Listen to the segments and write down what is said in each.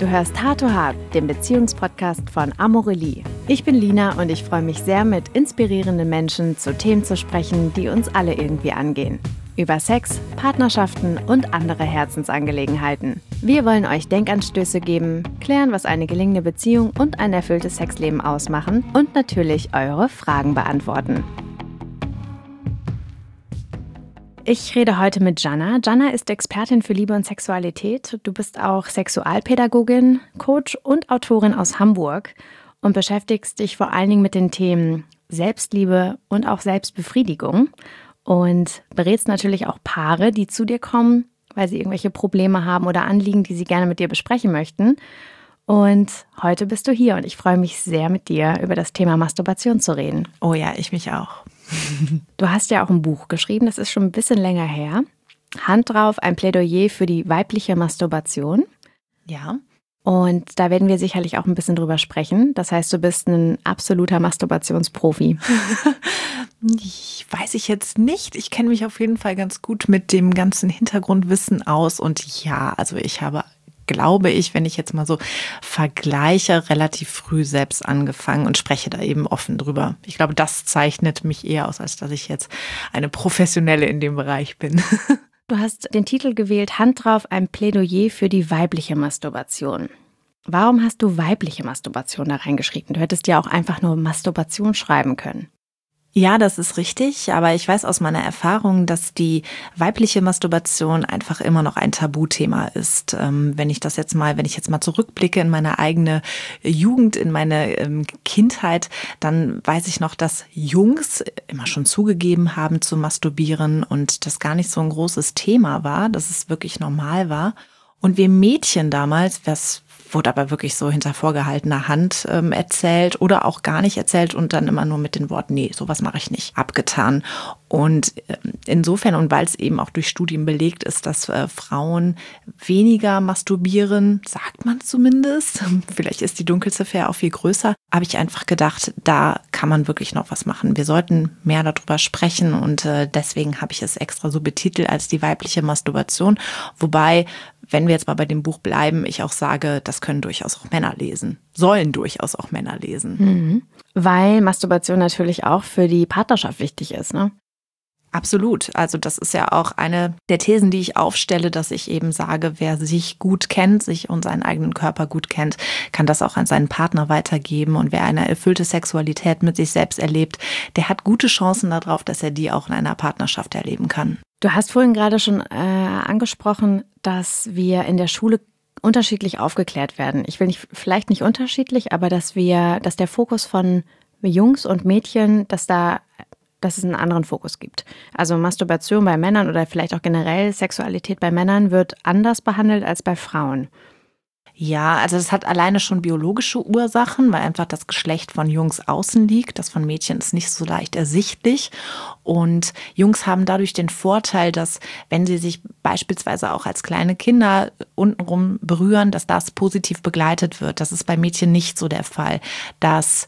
hörst Heart to Heart, den Beziehungspodcast von Amorelie. Ich bin Lina und ich freue mich sehr, mit inspirierenden Menschen zu Themen zu sprechen, die uns alle irgendwie angehen. Über Sex, Partnerschaften und andere Herzensangelegenheiten. Wir wollen euch Denkanstöße geben, klären, was eine gelingende Beziehung und ein erfülltes Sexleben ausmachen und natürlich eure Fragen beantworten. Ich rede heute mit Jana. Jana ist Expertin für Liebe und Sexualität. Du bist auch Sexualpädagogin, Coach und Autorin aus Hamburg und beschäftigst dich vor allen Dingen mit den Themen Selbstliebe und auch Selbstbefriedigung und berätst natürlich auch Paare, die zu dir kommen, weil sie irgendwelche Probleme haben oder Anliegen, die sie gerne mit dir besprechen möchten. Und heute bist du hier und ich freue mich sehr, mit dir über das Thema Masturbation zu reden. Oh ja, ich mich auch. Du hast ja auch ein Buch geschrieben, das ist schon ein bisschen länger her. Hand drauf, ein Plädoyer für die weibliche Masturbation. Ja. Und da werden wir sicherlich auch ein bisschen drüber sprechen. Das heißt, du bist ein absoluter Masturbationsprofi. Weiß ich jetzt nicht. Ich kenne mich auf jeden Fall ganz gut mit dem ganzen Hintergrundwissen aus. Und ja, also ich habe, glaube ich, wenn ich jetzt mal so vergleiche, relativ früh selbst angefangen und spreche da eben offen drüber. Ich glaube, das zeichnet mich eher aus, als dass ich jetzt eine Professionelle in dem Bereich bin. Du hast den Titel gewählt, Hand drauf, ein Plädoyer für die weibliche Masturbation. Warum hast du weibliche Masturbation da reingeschrieben? Du hättest ja auch einfach nur Masturbation schreiben können. Ja, das ist richtig, aber ich weiß aus meiner Erfahrung, dass die weibliche Masturbation einfach immer noch ein Tabuthema ist. Wenn ich jetzt mal zurückblicke in meine eigene Jugend, in meine Kindheit, dann weiß ich noch, dass Jungs immer schon zugegeben haben zu masturbieren und das gar nicht so ein großes Thema war, dass es wirklich normal war. Und wir Mädchen damals, das wurde aber wirklich so hinter vorgehaltener Hand erzählt oder auch gar nicht erzählt und dann immer nur mit den Worten, nee, sowas mache ich nicht, abgetan. Und insofern, und weil es eben auch durch Studien belegt ist, dass Frauen weniger masturbieren, sagt man zumindest, vielleicht ist die Dunkelziffer ja auch viel größer, habe ich einfach gedacht, da kann man wirklich noch was machen. Wir sollten mehr darüber sprechen und deswegen habe ich es extra so betitelt als die weibliche Masturbation. Wobei, wenn wir jetzt mal bei dem Buch bleiben, ich auch sage, das können durchaus auch Männer lesen, sollen durchaus auch Männer lesen. Mhm. Weil Masturbation natürlich auch für die Partnerschaft wichtig ist, ne? Absolut. Also das ist ja auch eine der Thesen, die ich aufstelle, dass ich eben sage, wer sich gut kennt, sich und seinen eigenen Körper gut kennt, kann das auch an seinen Partner weitergeben. Und wer eine erfüllte Sexualität mit sich selbst erlebt, der hat gute Chancen darauf, dass er die auch in einer Partnerschaft erleben kann. Du hast vorhin gerade schon angesprochen, dass wir in der Schule unterschiedlich aufgeklärt werden. Ich will nicht, vielleicht nicht unterschiedlich, aber dass der Fokus von Jungs und Mädchen, dass es einen anderen Fokus gibt. Also Masturbation bei Männern oder vielleicht auch generell Sexualität bei Männern wird anders behandelt als bei Frauen. Ja, also das hat alleine schon biologische Ursachen, weil einfach das Geschlecht von Jungs außen liegt. Das von Mädchen ist nicht so leicht ersichtlich. Und Jungs haben dadurch den Vorteil, dass wenn sie sich beispielsweise auch als kleine Kinder untenrum berühren, dass das positiv begleitet wird. Das ist bei Mädchen nicht so der Fall. Dass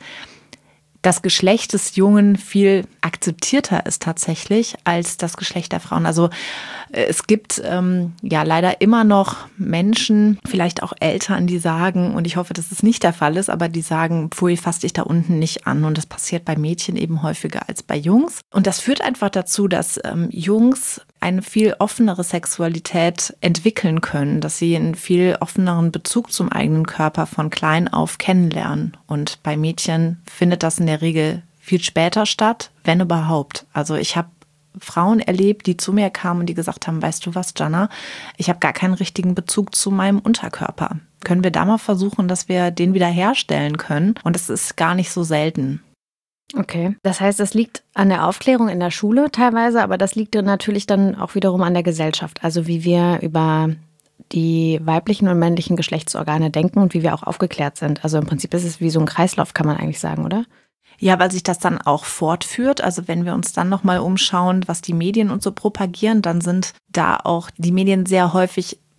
das Geschlecht des Jungen viel akzeptierter ist tatsächlich als das Geschlecht der Frauen. Also es gibt ja leider immer noch Menschen, vielleicht auch Eltern, die sagen, und ich hoffe, dass es nicht der Fall ist, aber die sagen, pfui, fass dich da unten nicht an. Und das passiert bei Mädchen eben häufiger als bei Jungs. Und das führt einfach dazu, dass Jungs eine viel offenere Sexualität entwickeln können, dass sie einen viel offeneren Bezug zum eigenen Körper von klein auf kennenlernen. Und bei Mädchen findet das in der Regel viel später statt, wenn überhaupt. Also ich habe Frauen erlebt, die zu mir kamen und die gesagt haben, weißt du was, Jana, ich habe gar keinen richtigen Bezug zu meinem Unterkörper. Können wir da mal versuchen, dass wir den wieder herstellen können? Und es ist gar nicht so selten. Okay, das heißt, das liegt an der Aufklärung in der Schule teilweise, aber das liegt natürlich dann auch wiederum an der Gesellschaft. Also wie wir über die weiblichen und männlichen Geschlechtsorgane denken und wie wir auch aufgeklärt sind. Also im Prinzip ist es wie so ein Kreislauf, kann man eigentlich sagen, oder? Ja, weil sich das dann auch fortführt. Also wenn wir uns dann nochmal umschauen, was die Medien und so propagieren, dann sind da auch die Medien sehr häufig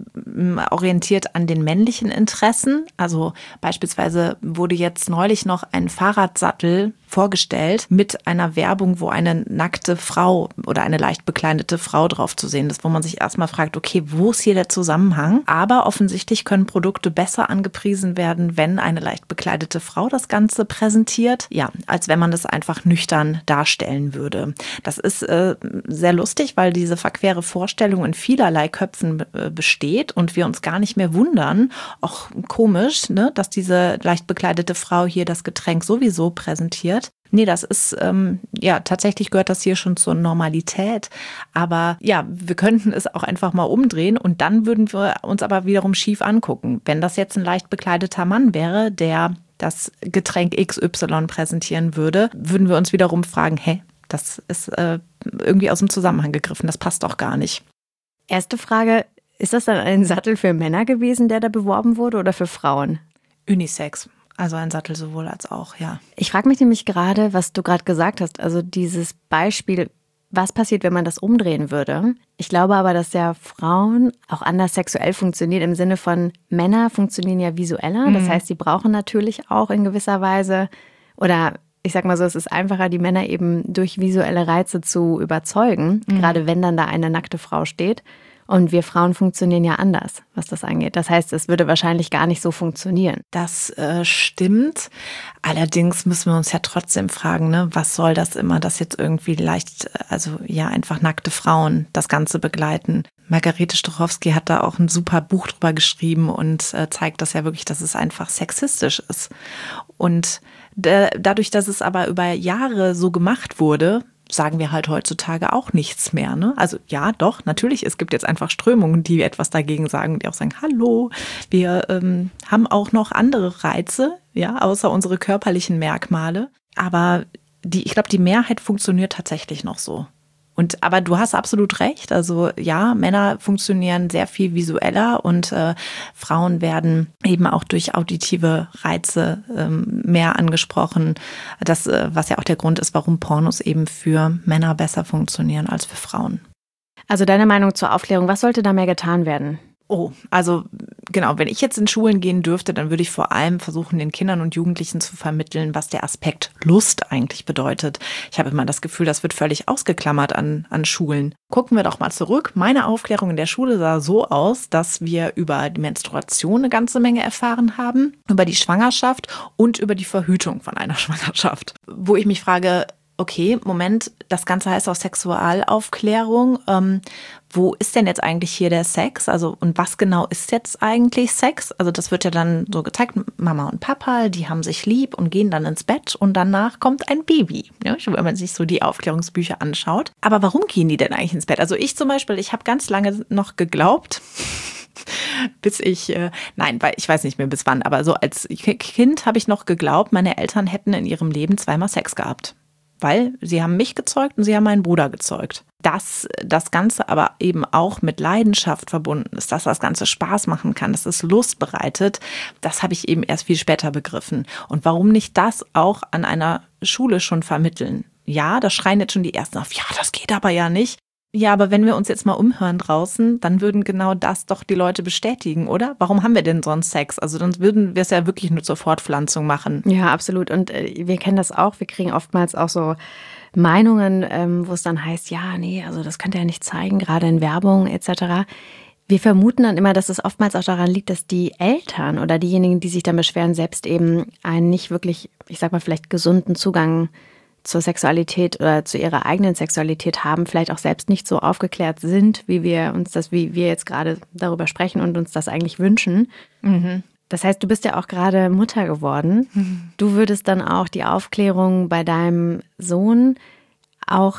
orientiert an den männlichen Interessen. Also beispielsweise wurde jetzt neulich noch ein Fahrradsattel vorgestellt mit einer Werbung, wo eine nackte Frau oder eine leicht bekleidete Frau drauf zu sehen ist, wo man sich erstmal fragt, okay, wo ist hier der Zusammenhang? Aber offensichtlich können Produkte besser angepriesen werden, wenn eine leicht bekleidete Frau das Ganze präsentiert, ja, als wenn man das einfach nüchtern darstellen würde. Das ist sehr lustig, weil diese verquere Vorstellung in vielerlei Köpfen besteht und wir uns gar nicht mehr wundern, auch komisch, ne, dass diese leicht bekleidete Frau hier das Getränk sowieso präsentiert. Nee, das ist, tatsächlich gehört das hier schon zur Normalität. Aber ja, wir könnten es auch einfach mal umdrehen und dann würden wir uns aber wiederum schief angucken. Wenn das jetzt ein leicht bekleideter Mann wäre, der das Getränk XY präsentieren würde, würden wir uns wiederum fragen, das ist irgendwie aus dem Zusammenhang gegriffen, das passt doch gar nicht. Erste Frage, ist das dann ein Sattel für Männer gewesen, der da beworben wurde oder für Frauen? Unisex. Also ein Sattel sowohl als auch, ja. Ich frage mich nämlich gerade, was du gerade gesagt hast, also dieses Beispiel, was passiert, wenn man das umdrehen würde? Ich glaube aber, dass ja Frauen auch anders sexuell funktionieren, im Sinne von Männer funktionieren ja visueller. Das heißt, sie brauchen natürlich auch in gewisser Weise, oder ich sag mal so, es ist einfacher, die Männer eben durch visuelle Reize zu überzeugen, gerade wenn dann da eine nackte Frau steht. Und wir Frauen funktionieren ja anders, was das angeht. Das heißt, es würde wahrscheinlich gar nicht so funktionieren. Das stimmt. Allerdings müssen wir uns ja trotzdem fragen, ne, was soll das immer, dass jetzt irgendwie einfach nackte Frauen das Ganze begleiten. Margarete Stochowski hat da auch ein super Buch drüber geschrieben und zeigt das ja wirklich, dass es einfach sexistisch ist. Und dadurch, dass es aber über Jahre so gemacht wurde, sagen wir halt heutzutage auch nichts mehr. Ne? Also ja, doch, natürlich, es gibt jetzt einfach Strömungen, die etwas dagegen sagen, die auch sagen, hallo, wir haben auch noch andere Reize, ja, außer unsere körperlichen Merkmale. Aber ich glaube, die Mehrheit funktioniert tatsächlich noch so. Aber du hast absolut recht. Also ja, Männer funktionieren sehr viel visueller und Frauen werden eben auch durch auditive Reize mehr angesprochen. Das, was ja auch der Grund ist, warum Pornos eben für Männer besser funktionieren als für Frauen. Also deine Meinung zur Aufklärung, was sollte da mehr getan werden? Oh, also genau, wenn ich jetzt in Schulen gehen dürfte, dann würde ich vor allem versuchen, den Kindern und Jugendlichen zu vermitteln, was der Aspekt Lust eigentlich bedeutet. Ich habe immer das Gefühl, das wird völlig ausgeklammert an Schulen. Gucken wir doch mal zurück. Meine Aufklärung in der Schule sah so aus, dass wir über die Menstruation eine ganze Menge erfahren haben, über die Schwangerschaft und über die Verhütung von einer Schwangerschaft. Wo ich mich frage, okay, Moment, das Ganze heißt auch Sexualaufklärung. Wo ist denn jetzt eigentlich hier der Sex? Also, und was genau ist jetzt eigentlich Sex? Also, das wird ja dann so gezeigt, Mama und Papa, die haben sich lieb und gehen dann ins Bett und danach kommt ein Baby. Ja, wenn man sich so die Aufklärungsbücher anschaut. Aber warum gehen die denn eigentlich ins Bett? Also, ich zum Beispiel, ich habe ganz lange noch geglaubt, bis ich, weil ich weiß nicht mehr bis wann, aber so als Kind habe ich noch geglaubt, meine Eltern hätten in ihrem Leben zweimal Sex gehabt. Weil sie haben mich gezeugt und sie haben meinen Bruder gezeugt. Dass das Ganze aber eben auch mit Leidenschaft verbunden ist, dass das Ganze Spaß machen kann, dass es Lust bereitet, das habe ich eben erst viel später begriffen. Und warum nicht das auch an einer Schule schon vermitteln? Ja, da schreien jetzt schon die Ersten auf, ja, das geht aber ja nicht. Ja, aber wenn wir uns jetzt mal umhören draußen, dann würden genau das doch die Leute bestätigen, oder? Warum haben wir denn sonst Sex? Also dann würden wir es ja wirklich nur zur Fortpflanzung machen. Ja, absolut. Und wir kennen das auch. Wir kriegen oftmals auch so Meinungen, wo es dann heißt, ja, nee, also das könnt ihr ja nicht zeigen, gerade in Werbung etc. Wir vermuten dann immer, dass es oftmals auch daran liegt, dass die Eltern oder diejenigen, die sich dann beschweren, selbst eben einen nicht wirklich, ich sag mal, vielleicht gesunden Zugang zur Sexualität oder zu ihrer eigenen Sexualität haben, vielleicht auch selbst nicht so aufgeklärt sind, wie wir jetzt gerade darüber sprechen und uns das eigentlich wünschen. Mhm. Das heißt, du bist ja auch gerade Mutter geworden. Mhm. Du würdest dann auch die Aufklärung bei deinem Sohn auch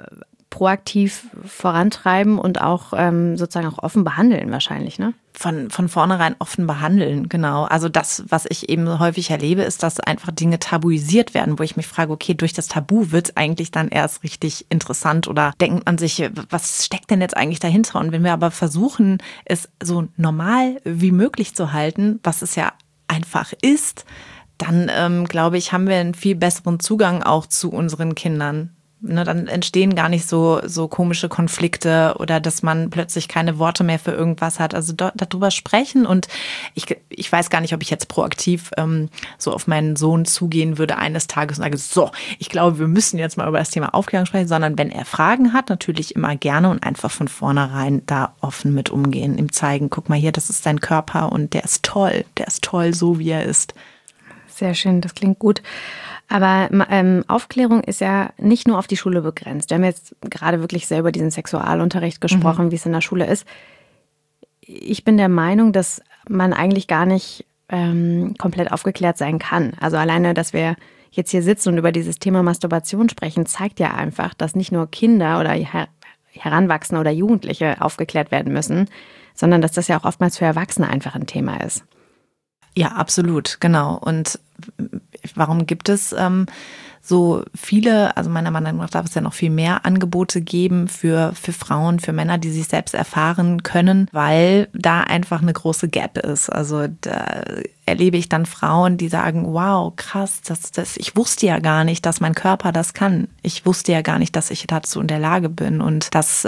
proaktiv vorantreiben und auch sozusagen auch offen behandeln wahrscheinlich, ne? Von vornherein offen behandeln, genau. Also das, was ich eben häufig erlebe, ist, dass einfach Dinge tabuisiert werden, wo ich mich frage, okay, durch das Tabu wird es eigentlich dann erst richtig interessant oder denkt man sich, was steckt denn jetzt eigentlich dahinter? Und wenn wir aber versuchen, es so normal wie möglich zu halten, was es ja einfach ist, dann glaube ich, haben wir einen viel besseren Zugang auch zu unseren Kindern. Ne, dann entstehen gar nicht so komische Konflikte oder dass man plötzlich keine Worte mehr für irgendwas hat. Also darüber sprechen und ich weiß gar nicht, ob ich jetzt proaktiv so auf meinen Sohn zugehen würde eines Tages und sage, so, ich glaube, wir müssen jetzt mal über das Thema Aufklärung sprechen, sondern wenn er Fragen hat, natürlich immer gerne und einfach von vornherein da offen mit umgehen, ihm zeigen, guck mal hier, das ist dein Körper und der ist toll so, wie er ist. Sehr schön, das klingt gut. Aber Aufklärung ist ja nicht nur auf die Schule begrenzt. Wir haben jetzt gerade wirklich sehr über diesen Sexualunterricht gesprochen, wie es in der Schule ist. Ich bin der Meinung, dass man eigentlich gar nicht komplett aufgeklärt sein kann. Also alleine, dass wir jetzt hier sitzen und über dieses Thema Masturbation sprechen, zeigt ja einfach, dass nicht nur Kinder oder Heranwachsende oder Jugendliche aufgeklärt werden müssen, sondern dass das ja auch oftmals für Erwachsene einfach ein Thema ist. Ja, absolut, genau. Und warum gibt es so viele, also meiner Meinung nach darf es ja noch viel mehr Angebote geben für Frauen, für Männer, die sich selbst erfahren können, weil da einfach eine große Gap ist. Also da erlebe ich dann Frauen, die sagen, wow, krass, ich wusste ja gar nicht, dass mein Körper das kann. Ich wusste ja gar nicht, dass ich dazu in der Lage bin und dass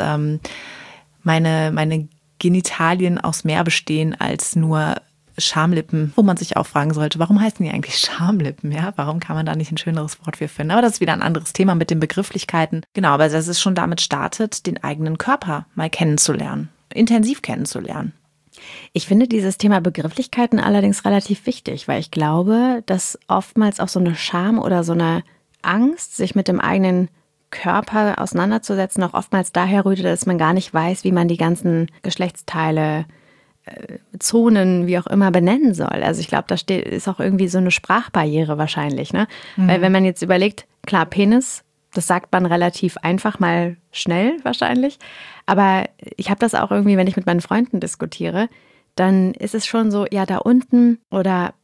meine Genitalien aus mehr bestehen als nur Schamlippen, wo man sich auch fragen sollte, warum heißen die eigentlich Schamlippen? Ja, warum kann man da nicht ein schöneres Wort für finden? Aber das ist wieder ein anderes Thema mit den Begrifflichkeiten. Genau, aber dass es schon damit startet, den eigenen Körper mal kennenzulernen, intensiv kennenzulernen. Ich finde dieses Thema Begrifflichkeiten allerdings relativ wichtig, weil ich glaube, dass oftmals auch so eine Scham oder so eine Angst, sich mit dem eigenen Körper auseinanderzusetzen, auch oftmals daher rührt, dass man gar nicht weiß, wie man die ganzen Geschlechtsteile Zonen, wie auch immer, benennen soll. Also ich glaube, ist auch irgendwie so eine Sprachbarriere wahrscheinlich, ne? Mhm. Weil wenn man jetzt überlegt, klar, Penis, das sagt man relativ einfach mal schnell wahrscheinlich, aber ich habe das auch irgendwie, wenn ich mit meinen Freunden diskutiere, dann ist es schon so, ja, da unten oder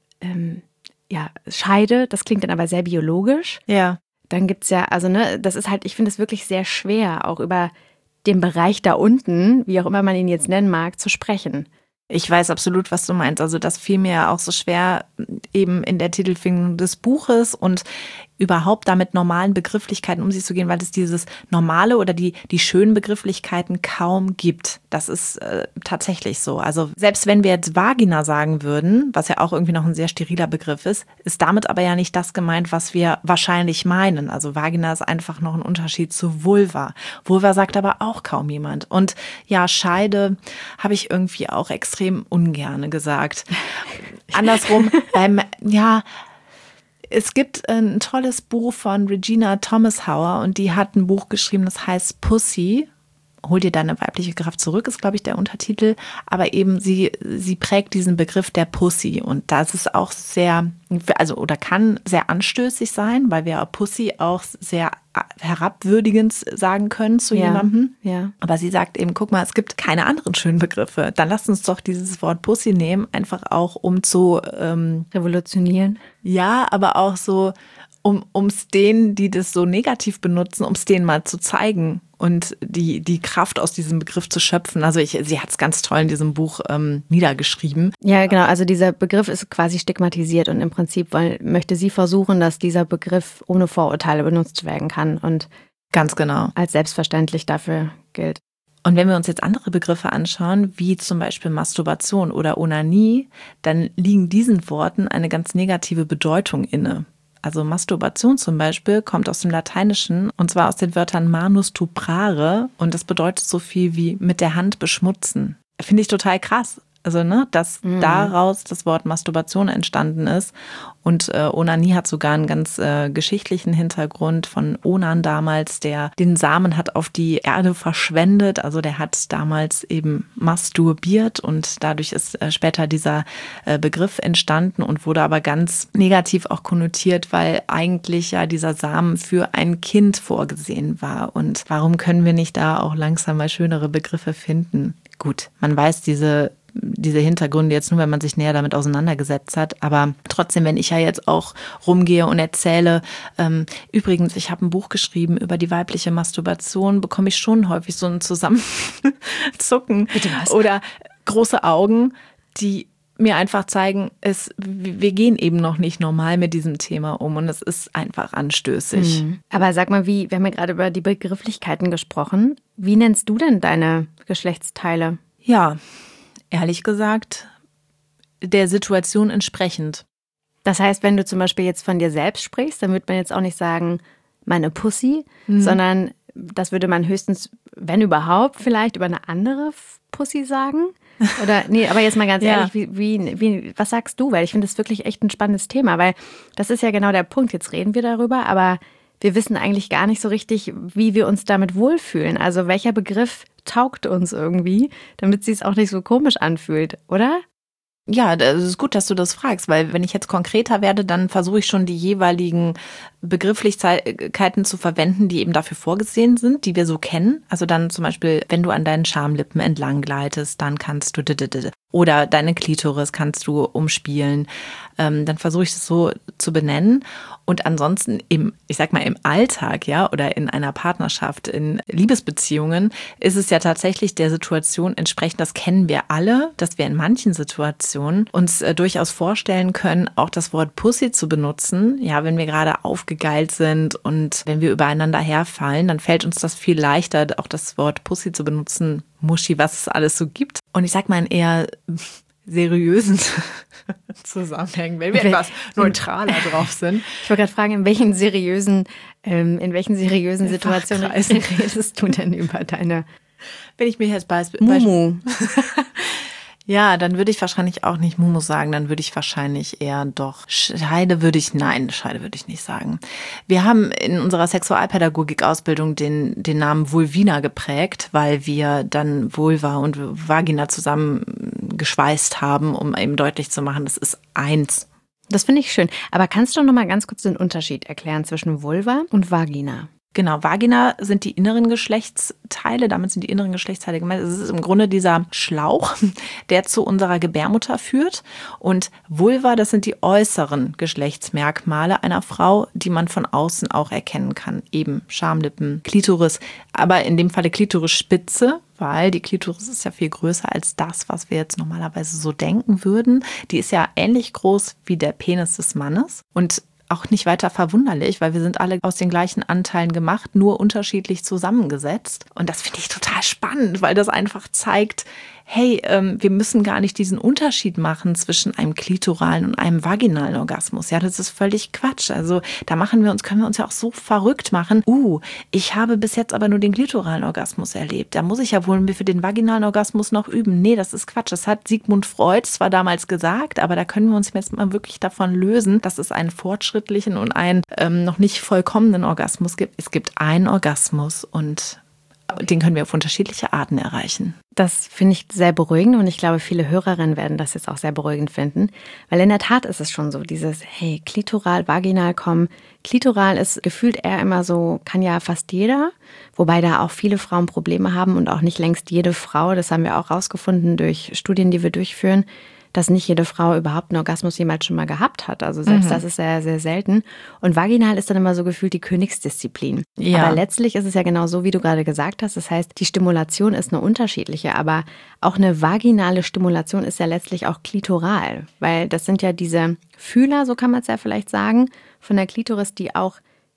Scheide, das klingt dann aber sehr biologisch. Ja. Dann gibt's ja, also ne, das ist halt, ich finde es wirklich sehr schwer, auch über den Bereich da unten, wie auch immer man ihn jetzt nennen mag, zu sprechen. Ich weiß absolut, was du meinst. Also das fiel mir auch so schwer eben in der Titelfindung des Buches und überhaupt damit normalen Begrifflichkeiten um sich zu gehen, weil es dieses normale oder die schönen Begrifflichkeiten kaum gibt. Das ist tatsächlich so. Also selbst wenn wir jetzt Vagina sagen würden, was ja auch irgendwie noch ein sehr steriler Begriff ist damit aber ja nicht das gemeint, was wir wahrscheinlich meinen. Also Vagina ist einfach noch ein Unterschied zu Vulva. Vulva sagt aber auch kaum jemand. Und ja, Scheide habe ich irgendwie auch extrem ungerne gesagt. Andersrum, es gibt ein tolles Buch von Regina Thomashauer und die hat ein Buch geschrieben, das heißt Pussy. Hol dir deine weibliche Kraft zurück, ist, glaube ich, der Untertitel. Aber eben sie prägt diesen Begriff der Pussy. Und das ist auch oder kann sehr anstößig sein, weil wir Pussy auch sehr herabwürdigend sagen können zu jemandem. Ja. Aber sie sagt eben, guck mal, es gibt keine anderen schönen Begriffe. Dann lasst uns doch dieses Wort Pussy nehmen, einfach auch um zu revolutionieren. Ja, aber auch so, um es denen, die das so negativ benutzen, um es denen mal zu zeigen und die Kraft aus diesem Begriff zu schöpfen. Also sie hat es ganz toll in diesem Buch niedergeschrieben. Ja, genau. Also dieser Begriff ist quasi stigmatisiert und im Prinzip möchte sie versuchen, dass dieser Begriff ohne Vorurteile benutzt werden kann und ganz genau als selbstverständlich dafür gilt. Und wenn wir uns jetzt andere Begriffe anschauen, wie zum Beispiel Masturbation oder Onanie, dann liegen diesen Worten eine ganz negative Bedeutung inne. Also Masturbation zum Beispiel kommt aus dem Lateinischen und zwar aus den Wörtern manus tuprare und das bedeutet so viel wie mit der Hand beschmutzen. Finde ich total krass. Also, dass daraus das Wort Masturbation entstanden ist. Und Onanie hat sogar einen ganz geschichtlichen Hintergrund von Onan damals, der den Samen hat auf die Erde verschwendet. Also der hat damals eben masturbiert und dadurch ist später dieser Begriff entstanden und wurde aber ganz negativ auch konnotiert, weil eigentlich ja dieser Samen für ein Kind vorgesehen war. Und warum können wir nicht da auch langsam mal schönere Begriffe finden? Gut, man weiß diese Hintergründe jetzt nur, wenn man sich näher damit auseinandergesetzt hat. Aber trotzdem, wenn ich ja jetzt auch rumgehe und erzähle, übrigens, ich habe ein Buch geschrieben über die weibliche Masturbation, bekomme ich schon häufig so ein Zusammenzucken oder große Augen, die mir einfach zeigen, wir gehen eben noch nicht normal mit diesem Thema um und es ist einfach anstößig. Aber sag mal, wir haben ja gerade über die Begrifflichkeiten gesprochen. Wie nennst du denn deine Geschlechtsteile? Ja, ehrlich gesagt, der Situation entsprechend. Das heißt, wenn du zum Beispiel jetzt von dir selbst sprichst, dann würde man jetzt auch nicht sagen, meine Pussy, sondern das würde man höchstens, wenn überhaupt, vielleicht über eine andere Pussy sagen. Oder, nee, aber jetzt mal ganz ehrlich, was sagst du? Weil ich finde das wirklich echt ein spannendes Thema, weil das ist ja genau der Punkt. Jetzt reden wir darüber, aber wir wissen eigentlich gar nicht so richtig, wie wir uns damit wohlfühlen. Also welcher Begriff taugt uns irgendwie, damit es sich auch nicht so komisch anfühlt, oder? Ja, es ist gut, dass du das fragst, weil wenn ich jetzt konkreter werde, dann versuche ich schon die jeweiligen Begrifflichkeiten zu verwenden, die eben dafür vorgesehen sind, die wir so kennen. Also dann zum Beispiel, wenn du an deinen Schamlippen entlang gleitest, dann kannst du oder deine Klitoris kannst du umspielen. Dann versuche ich das so zu benennen. Und ansonsten im Alltag, ja, oder in einer Partnerschaft, in Liebesbeziehungen, ist es ja tatsächlich der Situation entsprechend, das kennen wir alle, dass wir in manchen Situationen uns durchaus vorstellen können, auch das Wort Pussy zu benutzen. Ja, wenn wir gerade aufgegeilt sind und wenn wir übereinander herfallen, dann fällt uns das viel leichter, auch das Wort Pussy zu benutzen. Muschi, was es alles so gibt. Und ich sag mal in eher seriösen Zusammenhängen, wenn wir etwas neutraler drauf sind. Ich wollte gerade fragen, in welchen seriösen Situationen redest du denn über deine... Wenn ich mir jetzt Mumu. Ja, dann würde ich wahrscheinlich auch nicht Mumu sagen, dann würde ich wahrscheinlich eher doch Scheide würde ich nicht sagen. Wir haben in unserer Sexualpädagogik-Ausbildung den Namen Vulvina geprägt, weil wir dann Vulva und Vagina zusammengeschweißt haben, um eben deutlich zu machen, das ist eins. Das finde ich schön. Aber kannst du noch mal ganz kurz den Unterschied erklären zwischen Vulva und Vagina? Genau, Vagina sind die inneren Geschlechtsteile, damit sind die inneren Geschlechtsteile gemeint. Es ist im Grunde dieser Schlauch, der zu unserer Gebärmutter führt. Und Vulva, das sind die äußeren Geschlechtsmerkmale einer Frau, die man von außen auch erkennen kann. Eben Schamlippen, Klitoris, aber in dem Falle Klitorisspitze, weil die Klitoris ist ja viel größer als das, was wir jetzt normalerweise so denken würden. Die ist ja ähnlich groß wie der Penis des Mannes und auch nicht weiter verwunderlich, weil wir sind alle aus den gleichen Anteilen gemacht, nur unterschiedlich zusammengesetzt. Und das finde ich total spannend, weil das einfach zeigt, hey, wir müssen gar nicht diesen Unterschied machen zwischen einem klitoralen und einem vaginalen Orgasmus. Ja, das ist völlig Quatsch. Also da können wir uns ja auch so verrückt machen. Ich habe bis jetzt aber nur den klitoralen Orgasmus erlebt. Da muss ich ja wohl für den vaginalen Orgasmus noch üben. Nee, das ist Quatsch. Das hat Sigmund Freud zwar damals gesagt, aber da können wir uns jetzt mal wirklich davon lösen, dass es einen fortschrittlichen und einen noch nicht vollkommenen Orgasmus gibt. Es gibt einen Orgasmus und den können wir auf unterschiedliche Arten erreichen. Das finde ich sehr beruhigend und ich glaube, viele Hörerinnen werden das jetzt auch sehr beruhigend finden, weil in der Tat ist es schon so, dieses, hey, klitoral, vaginal kommen. Klitoral ist gefühlt eher immer so, kann ja fast jeder, wobei da auch viele Frauen Probleme haben und auch nicht längst jede Frau, das haben wir auch rausgefunden durch Studien, die wir durchführen, dass nicht jede Frau überhaupt einen Orgasmus jemals schon mal gehabt hat. Also selbst das ist sehr, sehr selten. Und vaginal ist dann immer so gefühlt die Königsdisziplin. Ja. Aber letztlich ist es ja genau so, wie du gerade gesagt hast. Das heißt, die Stimulation ist eine unterschiedliche, aber auch eine vaginale Stimulation ist ja letztlich auch klitoral. Weil das sind ja diese Fühler, so kann man es ja vielleicht sagen, von der Klitoris, die auch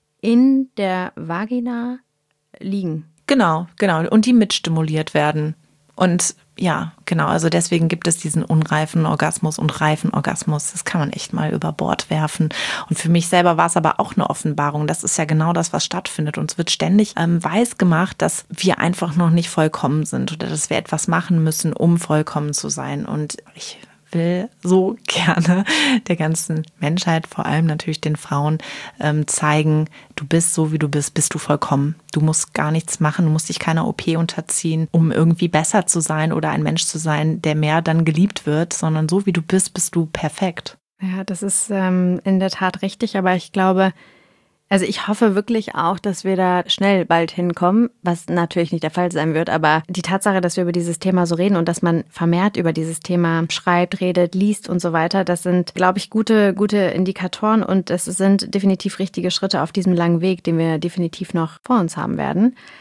in der Vagina liegen. Genau. Und die mitstimuliert werden. Und ja, genau, also deswegen gibt es diesen unreifen Orgasmus und reifen Orgasmus. Das kann man echt mal über Bord werfen. Und für mich selber war es aber auch eine Offenbarung. Das ist ja genau das, was stattfindet. Uns wird ständig weiß gemacht, dass wir einfach noch nicht vollkommen sind oder dass wir etwas machen müssen, um vollkommen zu sein. Und ich will so gerne der ganzen Menschheit, vor allem natürlich den Frauen, zeigen, du bist so, wie du bist du vollkommen. Du musst gar nichts machen, du musst dich keiner OP unterziehen, um irgendwie besser zu sein oder ein Mensch zu sein, der mehr dann geliebt wird, sondern so, wie du bist du perfekt. Ja, das ist in der Tat richtig, aber ich glaube, also ich hoffe wirklich auch, dass wir da schnell bald hinkommen, was natürlich nicht der Fall sein wird, aber die Tatsache, dass wir über dieses Thema so reden und dass man vermehrt über dieses Thema schreibt, redet, liest und so weiter, das sind, glaube ich, gute Indikatoren und es sind definitiv richtige Schritte auf diesem langen Weg, den wir definitiv noch vor uns haben werden.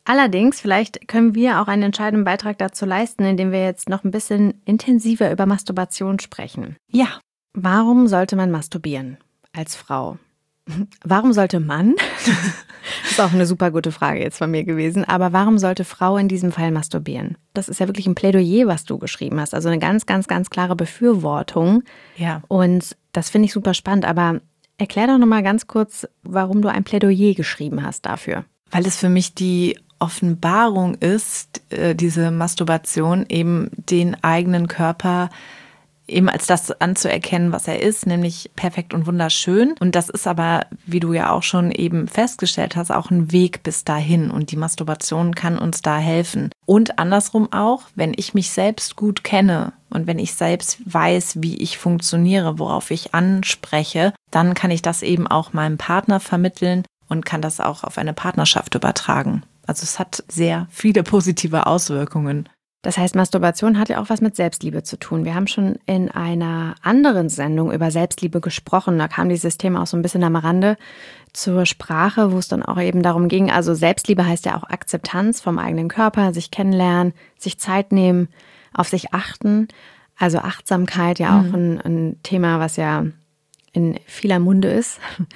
Allerdings, vielleicht können wir auch einen entscheidenden Beitrag dazu leisten, indem wir jetzt noch ein bisschen intensiver über Masturbation sprechen. Ja. Warum sollte man masturbieren als Frau? Warum sollte man? Das ist auch eine super gute Frage jetzt von mir gewesen. Aber warum sollte Frau in diesem Fall masturbieren? Das ist ja wirklich ein Plädoyer, was du geschrieben hast. Also eine ganz, ganz, ganz klare Befürwortung. Ja. Und das finde ich super spannend. Aber erklär doch nochmal ganz kurz, warum du ein Plädoyer geschrieben hast dafür. Weil es für mich die Offenbarung ist, diese Masturbation, eben den eigenen Körper eben als das anzuerkennen, was er ist, nämlich perfekt und wunderschön. Und das ist aber, wie du ja auch schon eben festgestellt hast, auch ein Weg bis dahin. Und die Masturbation kann uns da helfen. Und andersrum auch, wenn ich mich selbst gut kenne und wenn ich selbst weiß, wie ich funktioniere, worauf ich anspreche, dann kann ich das eben auch meinem Partner vermitteln und kann das auch auf eine Partnerschaft übertragen. Also es hat sehr viele positive Auswirkungen. Das heißt, Masturbation hat ja auch was mit Selbstliebe zu tun. Wir haben schon in einer anderen Sendung über Selbstliebe gesprochen. Da kam dieses Thema auch so ein bisschen am Rande zur Sprache, wo es dann auch eben darum ging, also Selbstliebe heißt ja auch Akzeptanz vom eigenen Körper, sich kennenlernen, sich Zeit nehmen, auf sich achten. Also Achtsamkeit ja auch ein Thema, was ja in vieler Munde ist.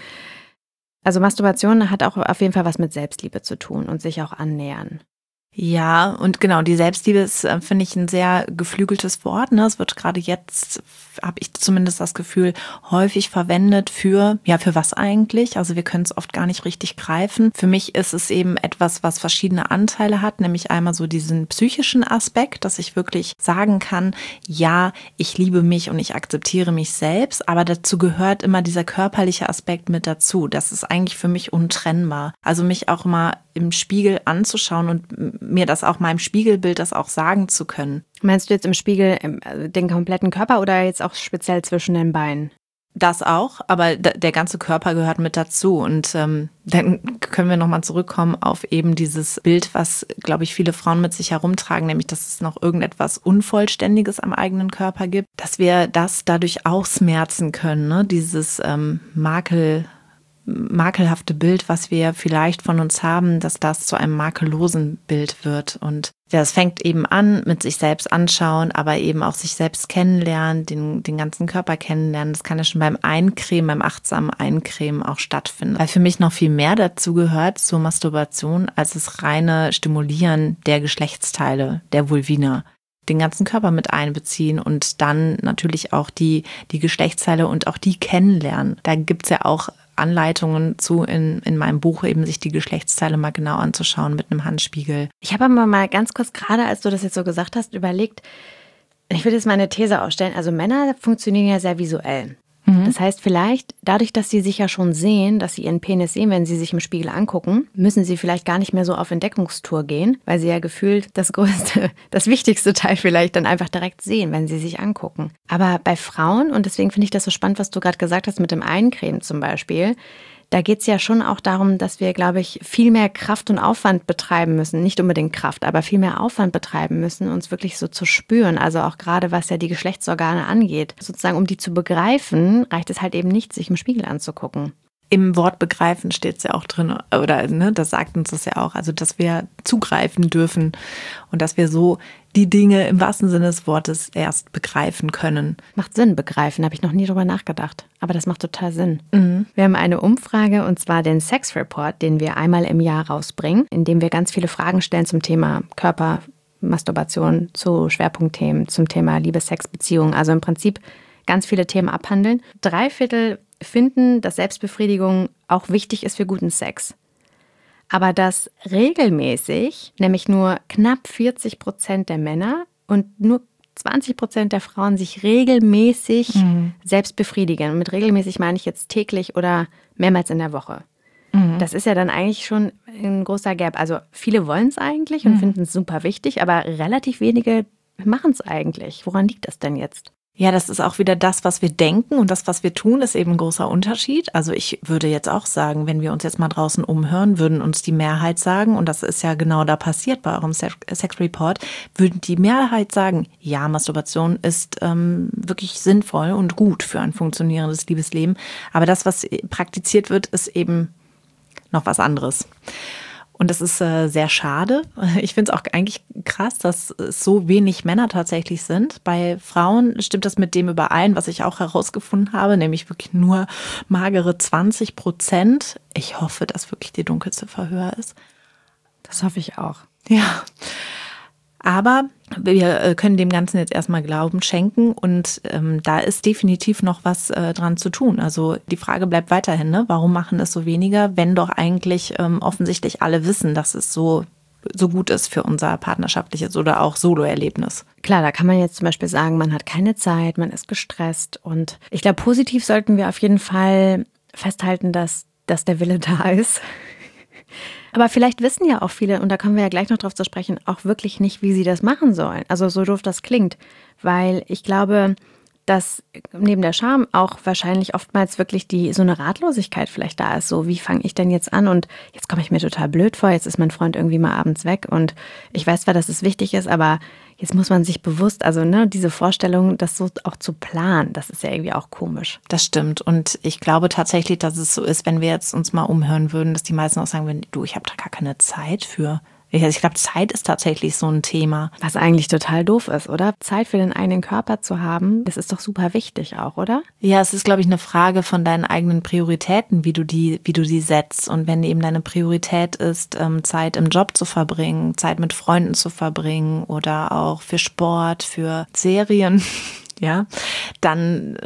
Also Masturbation hat auch auf jeden Fall was mit Selbstliebe zu tun und sich auch annähern. Ja, und genau, die Selbstliebe ist, finde ich, ein sehr geflügeltes Wort. Ne? Es wird gerade jetzt, habe ich zumindest das Gefühl, häufig verwendet für was eigentlich? Also wir können es oft gar nicht richtig greifen. Für mich ist es eben etwas, was verschiedene Anteile hat, nämlich einmal so diesen psychischen Aspekt, dass ich wirklich sagen kann, ja, ich liebe mich und ich akzeptiere mich selbst, aber dazu gehört immer dieser körperliche Aspekt mit dazu. Das ist eigentlich für mich untrennbar. Also mich auch mal im Spiegel anzuschauen und mir das auch meinem Spiegelbild das auch sagen zu können. Meinst du jetzt im Spiegel den kompletten Körper oder jetzt auch speziell zwischen den Beinen? Das auch, aber der ganze Körper gehört mit dazu. Und dann können wir nochmal zurückkommen auf eben dieses Bild, was, glaube ich, viele Frauen mit sich herumtragen, nämlich, dass es noch irgendetwas Unvollständiges am eigenen Körper gibt, dass wir das dadurch ausmerzen können, ne? Dieses makelhafte Bild, was wir vielleicht von uns haben, dass das zu einem makellosen Bild wird. Und ja, es fängt eben an mit sich selbst anschauen, aber eben auch sich selbst kennenlernen, den ganzen Körper kennenlernen. Das kann ja schon beim Eincremen, beim achtsamen Eincremen auch stattfinden. Weil für mich noch viel mehr dazu gehört zur Masturbation, als das reine Stimulieren der Geschlechtsteile, der Vulvina. Den ganzen Körper mit einbeziehen und dann natürlich auch die Geschlechtsteile und auch die kennenlernen. Da gibt's ja auch Anleitungen zu in meinem Buch, eben sich die Geschlechtsteile mal genau anzuschauen mit einem Handspiegel. Ich habe aber mal ganz kurz, gerade als du das jetzt so gesagt hast, überlegt, ich würde jetzt mal eine These aufstellen. Also Männer funktionieren ja sehr visuell. Das heißt, vielleicht dadurch, dass sie sich ja schon sehen, dass sie ihren Penis sehen, wenn sie sich im Spiegel angucken, müssen sie vielleicht gar nicht mehr so auf Entdeckungstour gehen, weil sie ja gefühlt das wichtigste Teil vielleicht dann einfach direkt sehen, wenn sie sich angucken. Aber bei Frauen, und deswegen finde ich das so spannend, was du gerade gesagt hast mit dem Eincremen zum Beispiel, da geht es ja schon auch darum, dass wir, glaube ich, viel mehr Kraft und Aufwand betreiben müssen. Nicht unbedingt Kraft, aber viel mehr Aufwand betreiben müssen, uns wirklich so zu spüren. Also auch gerade, was ja die Geschlechtsorgane angeht. Sozusagen, um die zu begreifen, reicht es halt eben nicht, sich im Spiegel anzugucken. Im Wort begreifen steht es ja auch drin, oder ne, das sagt uns das ja auch, also dass wir zugreifen dürfen und dass wir so die Dinge im wahrsten Sinne des Wortes erst begreifen können. Macht Sinn, begreifen, habe ich noch nie drüber nachgedacht, aber das macht total Sinn. Wir haben eine Umfrage und zwar den Sex Report, den wir einmal im Jahr rausbringen, in dem wir ganz viele Fragen stellen zum Thema Körper, Masturbation, zu Schwerpunktthemen, zum Thema Liebe, Sex, Beziehung, also im Prinzip ganz viele Themen abhandeln. 3/4 finden, dass Selbstbefriedigung auch wichtig ist für guten Sex. Aber dass regelmäßig, nämlich nur knapp 40% der Männer und nur 20% der Frauen sich regelmäßig selbst befriedigen. Und mit regelmäßig meine ich jetzt täglich oder mehrmals in der Woche. Das ist ja dann eigentlich schon ein großer Gap. Also viele wollen es eigentlich und finden es super wichtig, aber relativ wenige machen es eigentlich. Woran liegt das denn jetzt? Ja, das ist auch wieder das, was wir denken und das, was wir tun, ist eben ein großer Unterschied. Also ich würde jetzt auch sagen, wenn wir uns jetzt mal draußen umhören, würden uns die Mehrheit sagen, und das ist ja genau da passiert bei eurem Sex Report, würden die Mehrheit sagen, ja, Masturbation ist wirklich sinnvoll und gut für ein funktionierendes Liebesleben. Aber das, was praktiziert wird, ist eben noch was anderes. Und das ist sehr schade. Ich finde es auch eigentlich krass, dass es so wenig Männer tatsächlich sind. Bei Frauen stimmt das mit dem überein, was ich auch herausgefunden habe, nämlich wirklich nur magere 20%. Ich hoffe, dass wirklich die Dunkelziffer höher ist. Das hoffe ich auch. Ja, aber wir können dem Ganzen jetzt erstmal Glauben schenken und da ist definitiv noch was dran zu tun. Also die Frage bleibt weiterhin, ne? Warum machen es so weniger, wenn doch eigentlich offensichtlich alle wissen, dass es so gut ist für unser partnerschaftliches oder auch Solo-Erlebnis. Klar, da kann man jetzt zum Beispiel sagen, man hat keine Zeit, man ist gestresst und ich glaube, positiv sollten wir auf jeden Fall festhalten, dass der Wille da ist. Aber vielleicht wissen ja auch viele, und da kommen wir ja gleich noch drauf zu sprechen, auch wirklich nicht, wie sie das machen sollen. Also so doof das klingt, weil ich glaube, dass neben der Scham auch wahrscheinlich oftmals wirklich so eine Ratlosigkeit vielleicht da ist. So, wie fange ich denn jetzt an? Und jetzt komme ich mir total blöd vor, jetzt ist mein Freund irgendwie mal abends weg und ich weiß zwar, dass es wichtig ist, aber jetzt muss man sich bewusst, also diese Vorstellung, das so auch zu planen, das ist ja irgendwie auch komisch. Das stimmt und ich glaube tatsächlich, dass es so ist, wenn wir jetzt uns mal umhören würden, dass die meisten auch sagen würden, du, ich habe da gar keine Zeit für. Ich glaube, Zeit ist tatsächlich so ein Thema. Was eigentlich total doof ist, oder? Zeit für den eigenen Körper zu haben, das ist doch super wichtig auch, oder? Ja, es ist, glaube ich, eine Frage von deinen eigenen Prioritäten, wie du die setzt. Und wenn eben deine Priorität ist, Zeit im Job zu verbringen, Zeit mit Freunden zu verbringen oder auch für Sport, für Serien, ja, dann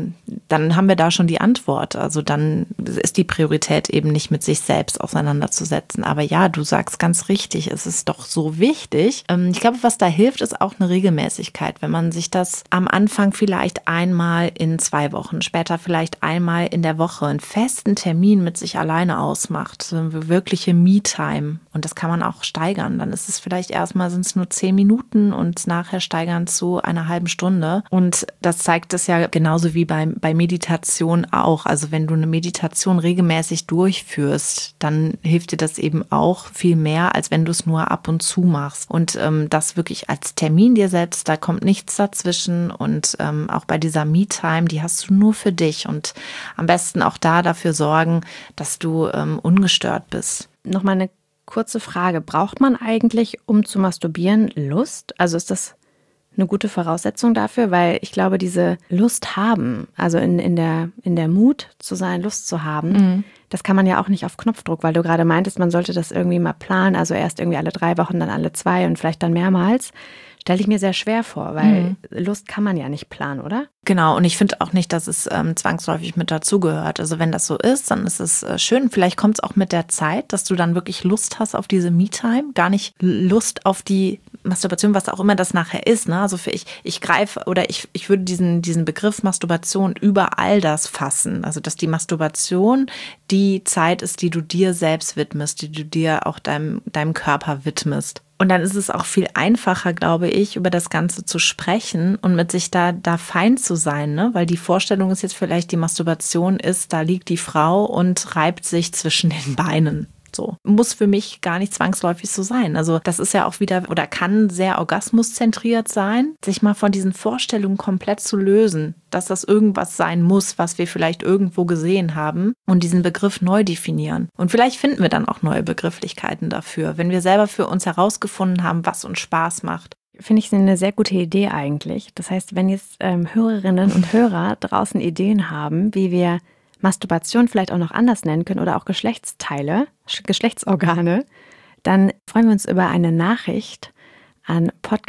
haben wir da schon die Antwort. Also dann ist die Priorität eben nicht mit sich selbst auseinanderzusetzen. Aber ja, du sagst ganz richtig, es ist doch so wichtig. Ich glaube, was da hilft, ist auch eine Regelmäßigkeit. Wenn man sich das am Anfang vielleicht einmal in 2 Wochen, später vielleicht einmal in der Woche einen festen Termin mit sich alleine ausmacht, so eine wirkliche Me-Time. Und das kann man auch steigern. Dann ist es vielleicht erstmal, sind es nur 10 Minuten und nachher steigern zu einer halben Stunde. Und das zeigt es ja genauso wie bei Meditation auch. Also wenn du eine Meditation regelmäßig durchführst, dann hilft dir das eben auch viel mehr, als wenn du es nur ab und zu machst. Und das wirklich als Termin dir setzt, da kommt nichts dazwischen. Und auch bei dieser Me-Time, die hast du nur für dich. Und am besten auch dafür sorgen, dass du ungestört bist. Nochmal eine kurze Frage. Braucht man eigentlich, um zu masturbieren, Lust? Also ist das eine gute Voraussetzung dafür, weil ich glaube, diese Lust haben, also in der Mut zu sein, Lust zu haben, das kann man ja auch nicht auf Knopfdruck, weil du gerade meintest, man sollte das irgendwie mal planen, also erst irgendwie alle 3 Wochen, dann alle 2 und vielleicht dann mehrmals. Stelle ich mir sehr schwer vor, weil Lust kann man ja nicht planen, oder? Genau, und ich finde auch nicht, dass es zwangsläufig mit dazugehört. Also wenn das so ist, dann ist es schön. Vielleicht kommt es auch mit der Zeit, dass du dann wirklich Lust hast auf diese Me-Time, gar nicht Lust auf die Masturbation, was auch immer das nachher ist. Ne? Also ich greife oder ich würde diesen Begriff Masturbation über all das fassen. Also dass die Masturbation die Zeit ist, die du dir selbst widmest, die du dir auch deinem Körper widmest. Und dann ist es auch viel einfacher, glaube ich, über das Ganze zu sprechen und mit sich da fein zu sein, ne? Weil die Vorstellung ist jetzt vielleicht, die Masturbation ist, da liegt die Frau und reibt sich zwischen den Beinen. So. Muss für mich gar nicht zwangsläufig so sein. Also das ist ja auch wieder oder kann sehr orgasmuszentriert sein, sich mal von diesen Vorstellungen komplett zu lösen, dass das irgendwas sein muss, was wir vielleicht irgendwo gesehen haben und diesen Begriff neu definieren. Und vielleicht finden wir dann auch neue Begrifflichkeiten dafür, wenn wir selber für uns herausgefunden haben, was uns Spaß macht. Finde ich eine sehr gute Idee eigentlich. Das heißt, wenn jetzt Hörerinnen und Hörer draußen Ideen haben, wie wir Masturbation vielleicht auch noch anders nennen können oder auch Geschlechtsteile, Geschlechtsorgane, dann freuen wir uns über eine Nachricht an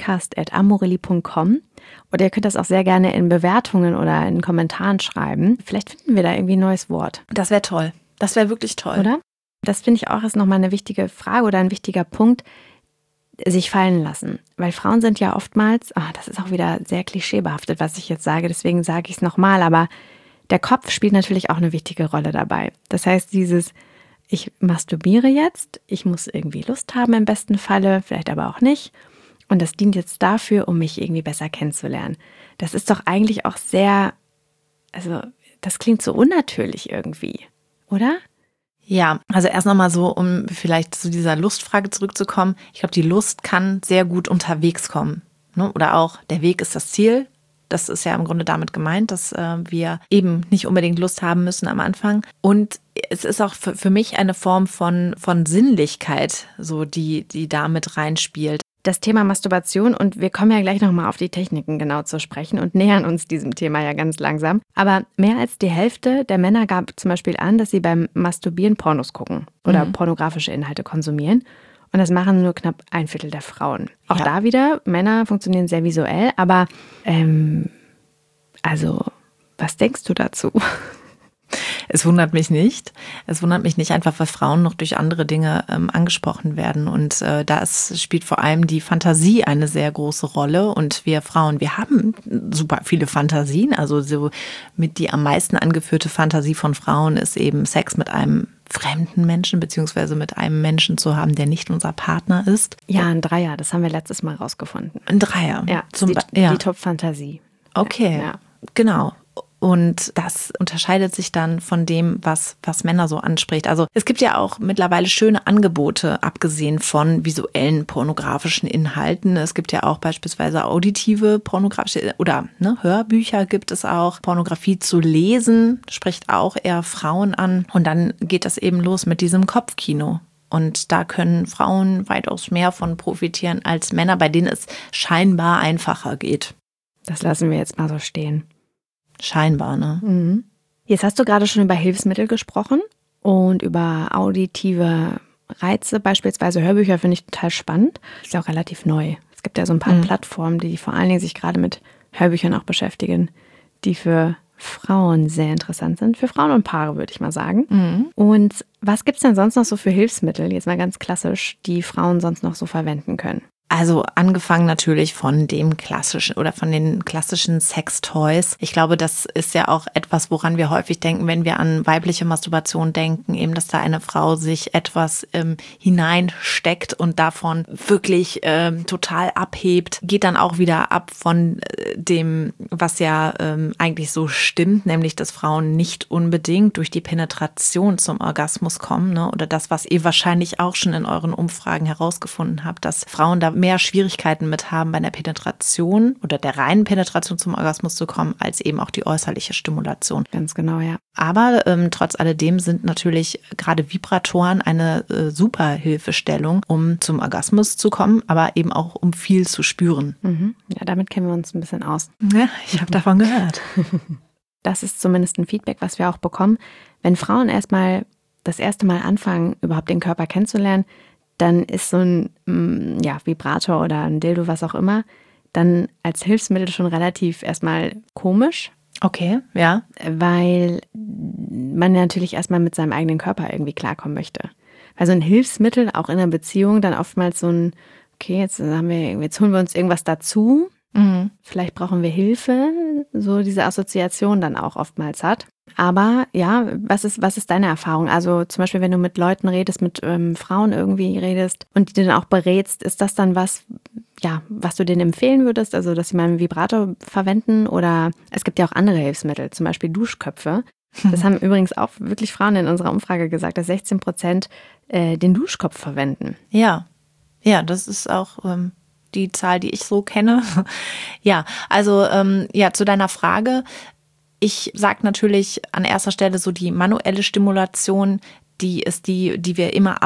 podcast@amorelli.com oder ihr könnt das auch sehr gerne in Bewertungen oder in Kommentaren schreiben. Vielleicht finden wir da irgendwie ein neues Wort. Das wäre toll. Das wäre wirklich toll. Oder? Das finde ich auch ist nochmal eine wichtige Frage oder ein wichtiger Punkt, sich fallen lassen. Weil Frauen sind ja oftmals, das ist auch wieder sehr klischeebehaftet, was ich jetzt sage, deswegen sage ich es nochmal, aber der Kopf spielt natürlich auch eine wichtige Rolle dabei. Das heißt, ich masturbiere jetzt, ich muss irgendwie Lust haben im besten Falle, vielleicht aber auch nicht. Und das dient jetzt dafür, um mich irgendwie besser kennenzulernen. Das ist doch eigentlich auch sehr, also das klingt so unnatürlich irgendwie, oder? Ja, also erst nochmal so, um vielleicht zu dieser Lustfrage zurückzukommen. Ich glaube, die Lust kann sehr gut unterwegs kommen. Ne? Oder auch, der Weg ist das Ziel. Das ist ja im Grunde damit gemeint, dass wir eben nicht unbedingt Lust haben müssen am Anfang. Und es ist auch für mich eine Form von Sinnlichkeit, so die da mit reinspielt. Das Thema Masturbation, und wir kommen ja gleich nochmal auf die Techniken genau zu sprechen und nähern uns diesem Thema ja ganz langsam. Aber mehr als die Hälfte der Männer gab zum Beispiel an, dass sie beim Masturbieren Pornos gucken oder pornografische Inhalte konsumieren. Und das machen nur knapp 1/4 der Frauen. Auch da wieder, Männer funktionieren sehr visuell, aber also, was denkst du dazu? Es wundert mich nicht. Es wundert mich nicht, einfach weil Frauen noch durch andere Dinge angesprochen werden. Und spielt vor allem die Fantasie eine sehr große Rolle. Und wir Frauen, wir haben super viele Fantasien. Also so mit die am meisten angeführte Fantasie von Frauen ist eben Sex mit einem fremden Menschen, beziehungsweise mit einem Menschen zu haben, der nicht unser Partner ist. Ja, ein Dreier, das haben wir letztes Mal rausgefunden. Ein Dreier. Ja, die Top-Fantasie. Okay, ja. Genau. Und das unterscheidet sich dann von dem, was Männer so anspricht. Also es gibt ja auch mittlerweile schöne Angebote, abgesehen von visuellen pornografischen Inhalten. Es gibt ja auch beispielsweise auditive pornografische oder Hörbücher gibt es auch. Pornografie zu lesen spricht auch eher Frauen an. Und dann geht das eben los mit diesem Kopfkino. Und da können Frauen weitaus mehr von profitieren als Männer, bei denen es scheinbar einfacher geht. Das lassen wir jetzt mal so stehen. Scheinbar, ne? Mhm. Jetzt hast du gerade schon über Hilfsmittel gesprochen und über auditive Reize, beispielsweise Hörbücher, finde ich total spannend. Ist ja auch relativ neu. Es gibt ja so ein paar Plattformen, die vor allen Dingen sich gerade mit Hörbüchern auch beschäftigen, die für Frauen sehr interessant sind. Für Frauen und Paare, würde ich mal sagen. Mhm. Und was gibt es denn sonst noch so für Hilfsmittel, jetzt mal ganz klassisch, die Frauen sonst noch so verwenden können? Also angefangen natürlich von dem klassischen oder von den klassischen Sextoys. Ich glaube, das ist ja auch etwas, woran wir häufig denken, wenn wir an weibliche Masturbation denken, eben, dass da eine Frau sich etwas hineinsteckt und davon wirklich total abhebt. Geht dann auch wieder ab von dem, was ja eigentlich so stimmt, nämlich, dass Frauen nicht unbedingt durch die Penetration zum Orgasmus kommen, ne? Oder das, was ihr wahrscheinlich auch schon in euren Umfragen herausgefunden habt, dass Frauen da mehr Schwierigkeiten mit haben, bei der Penetration oder der reinen Penetration zum Orgasmus zu kommen, als eben auch die äußerliche Stimulation. Ganz genau, ja. Aber trotz alledem sind natürlich gerade Vibratoren eine super Hilfestellung, um zum Orgasmus zu kommen, aber eben auch um viel zu spüren. Mhm. Ja, damit kennen wir uns ein bisschen aus. Ja, ich habe davon gehört. Das ist zumindest ein Feedback, was wir auch bekommen. Wenn Frauen erstmal das erste Mal anfangen, überhaupt den Körper kennenzulernen, dann ist so ein Vibrator oder ein Dildo, was auch immer, dann als Hilfsmittel schon relativ erstmal komisch. Okay, ja. Weil man natürlich erstmal mit seinem eigenen Körper irgendwie klarkommen möchte. Also ein Hilfsmittel, auch in einer Beziehung, dann oftmals so ein, okay, jetzt holen wir uns irgendwas dazu. Mhm. Vielleicht brauchen wir Hilfe, so diese Assoziation dann auch oftmals hat. Aber ja, was ist deine Erfahrung? Also zum Beispiel, wenn du mit Leuten redest, mit Frauen irgendwie redest und die dann auch berätst, ist das dann was du denen empfehlen würdest? Also, dass sie mal einen Vibrator verwenden? Oder es gibt ja auch andere Hilfsmittel, zum Beispiel Duschköpfe. Das haben übrigens auch wirklich Frauen in unserer Umfrage gesagt, dass 16% den Duschkopf verwenden. Ja, das ist auch die Zahl, die ich so kenne. Ja, also zu deiner Frage. Ich sage natürlich an erster Stelle so die manuelle Stimulation, die ist die wir immer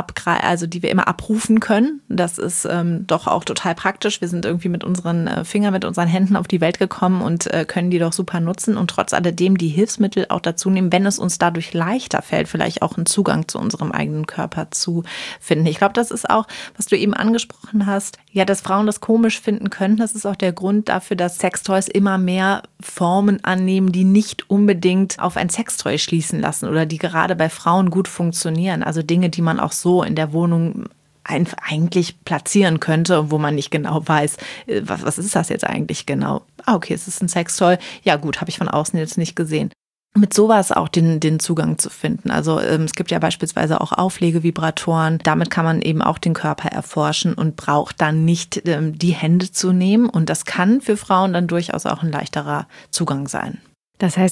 abrufen können. Das ist doch auch total praktisch. Wir sind irgendwie mit unseren Fingern, mit unseren Händen auf die Welt gekommen und können die doch super nutzen und trotz alledem die Hilfsmittel auch dazu nehmen, wenn es uns dadurch leichter fällt, vielleicht auch einen Zugang zu unserem eigenen Körper zu finden. Ich glaube, das ist auch, was du eben angesprochen hast, ja, dass Frauen das komisch finden können. Das ist auch der Grund dafür, dass Sextoys immer mehr Formen annehmen, die nicht unbedingt auf ein Sextoy schließen lassen oder die gerade bei Frauen gut funktionieren. Also Dinge, die man auch so in der Wohnung eigentlich platzieren könnte und wo man nicht genau weiß, was ist das jetzt eigentlich genau? Okay, es ist ein Sextoy. Ja gut, habe ich von außen jetzt nicht gesehen. Mit sowas auch den Zugang zu finden. Also es gibt ja beispielsweise auch Auflegevibratoren. Damit kann man eben auch den Körper erforschen und braucht dann nicht die Hände zu nehmen. Und das kann für Frauen dann durchaus auch ein leichterer Zugang sein. Das heißt,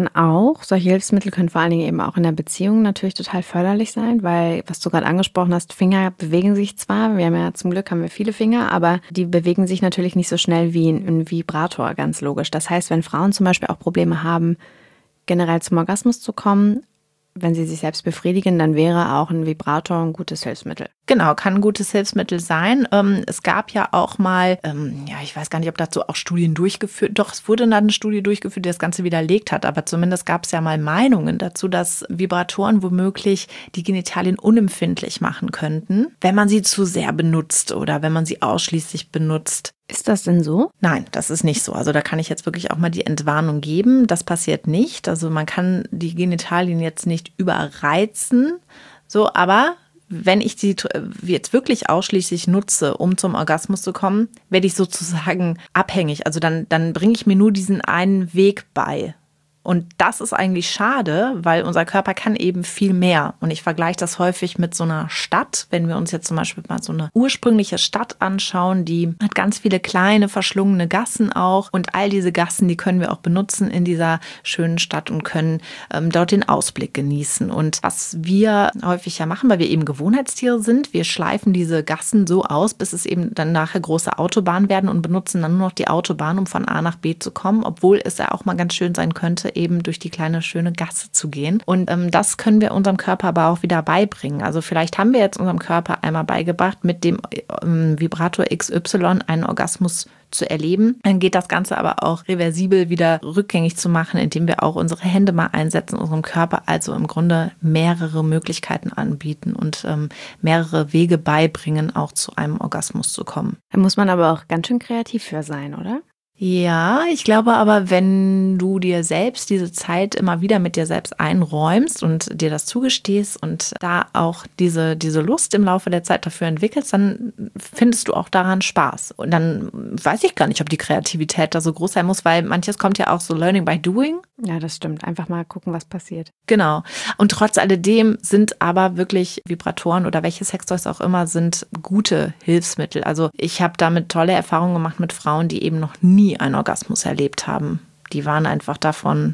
solche Hilfsmittel können vor allen Dingen eben auch in der Beziehung natürlich total förderlich sein, weil, was du gerade angesprochen hast, Finger bewegen sich zwar, zum Glück haben wir viele Finger, aber die bewegen sich natürlich nicht so schnell wie ein Vibrator, ganz logisch. Das heißt, wenn Frauen zum Beispiel auch Probleme haben, generell zum Orgasmus zu kommen, wenn sie sich selbst befriedigen, dann wäre auch ein Vibrator ein gutes Hilfsmittel. Genau, kann ein gutes Hilfsmittel sein. Es gab ja auch mal, ich weiß gar nicht, ob dazu auch Studien durchgeführt, doch es wurde dann eine Studie durchgeführt, die das Ganze widerlegt hat, aber zumindest gab es ja mal Meinungen dazu, dass Vibratoren womöglich die Genitalien unempfindlich machen könnten, wenn man sie zu sehr benutzt oder wenn man sie ausschließlich benutzt. Ist das denn so? Nein, das ist nicht so. Also da kann ich jetzt wirklich auch mal die Entwarnung geben. Das passiert nicht. Also man kann die Genitalien jetzt nicht überreizen, so, aber wenn ich die jetzt wirklich ausschließlich nutze, um zum Orgasmus zu kommen, werde ich sozusagen abhängig. Also dann bringe ich mir nur diesen einen Weg bei. Und das ist eigentlich schade, weil unser Körper kann eben viel mehr. Und ich vergleiche das häufig mit so einer Stadt. Wenn wir uns jetzt zum Beispiel mal so eine ursprüngliche Stadt anschauen, die hat ganz viele kleine, verschlungene Gassen auch. Und all diese Gassen, die können wir auch benutzen in dieser schönen Stadt und können dort den Ausblick genießen. Und was wir häufig ja machen, weil wir eben Gewohnheitstiere sind, wir schleifen diese Gassen so aus, bis es eben dann nachher große Autobahnen werden und benutzen dann nur noch die Autobahn, um von A nach B zu kommen, obwohl es ja auch mal ganz schön sein könnte, eben durch die kleine schöne Gasse zu gehen. Und das können wir unserem Körper aber auch wieder beibringen. Also vielleicht haben wir jetzt unserem Körper einmal beigebracht, mit dem Vibrator XY einen Orgasmus zu erleben. Dann geht das Ganze aber auch reversibel wieder rückgängig zu machen, indem wir auch unsere Hände mal einsetzen, unserem Körper also im Grunde mehrere Möglichkeiten anbieten und mehrere Wege beibringen, auch zu einem Orgasmus zu kommen. Da muss man aber auch ganz schön kreativ für sein, oder? Ja, ich glaube aber, wenn du dir selbst diese Zeit immer wieder mit dir selbst einräumst und dir das zugestehst und da auch diese Lust im Laufe der Zeit dafür entwickelst, dann findest du auch daran Spaß. Und dann weiß ich gar nicht, ob die Kreativität da so groß sein muss, weil manches kommt ja auch so Learning by Doing. Ja, das stimmt. Einfach mal gucken, was passiert. Genau. Und trotz alledem sind aber wirklich Vibratoren oder welche Sextoys auch immer sind gute Hilfsmittel. Also ich habe damit tolle Erfahrungen gemacht mit Frauen, die eben noch nie einen Orgasmus erlebt haben. Die waren einfach davon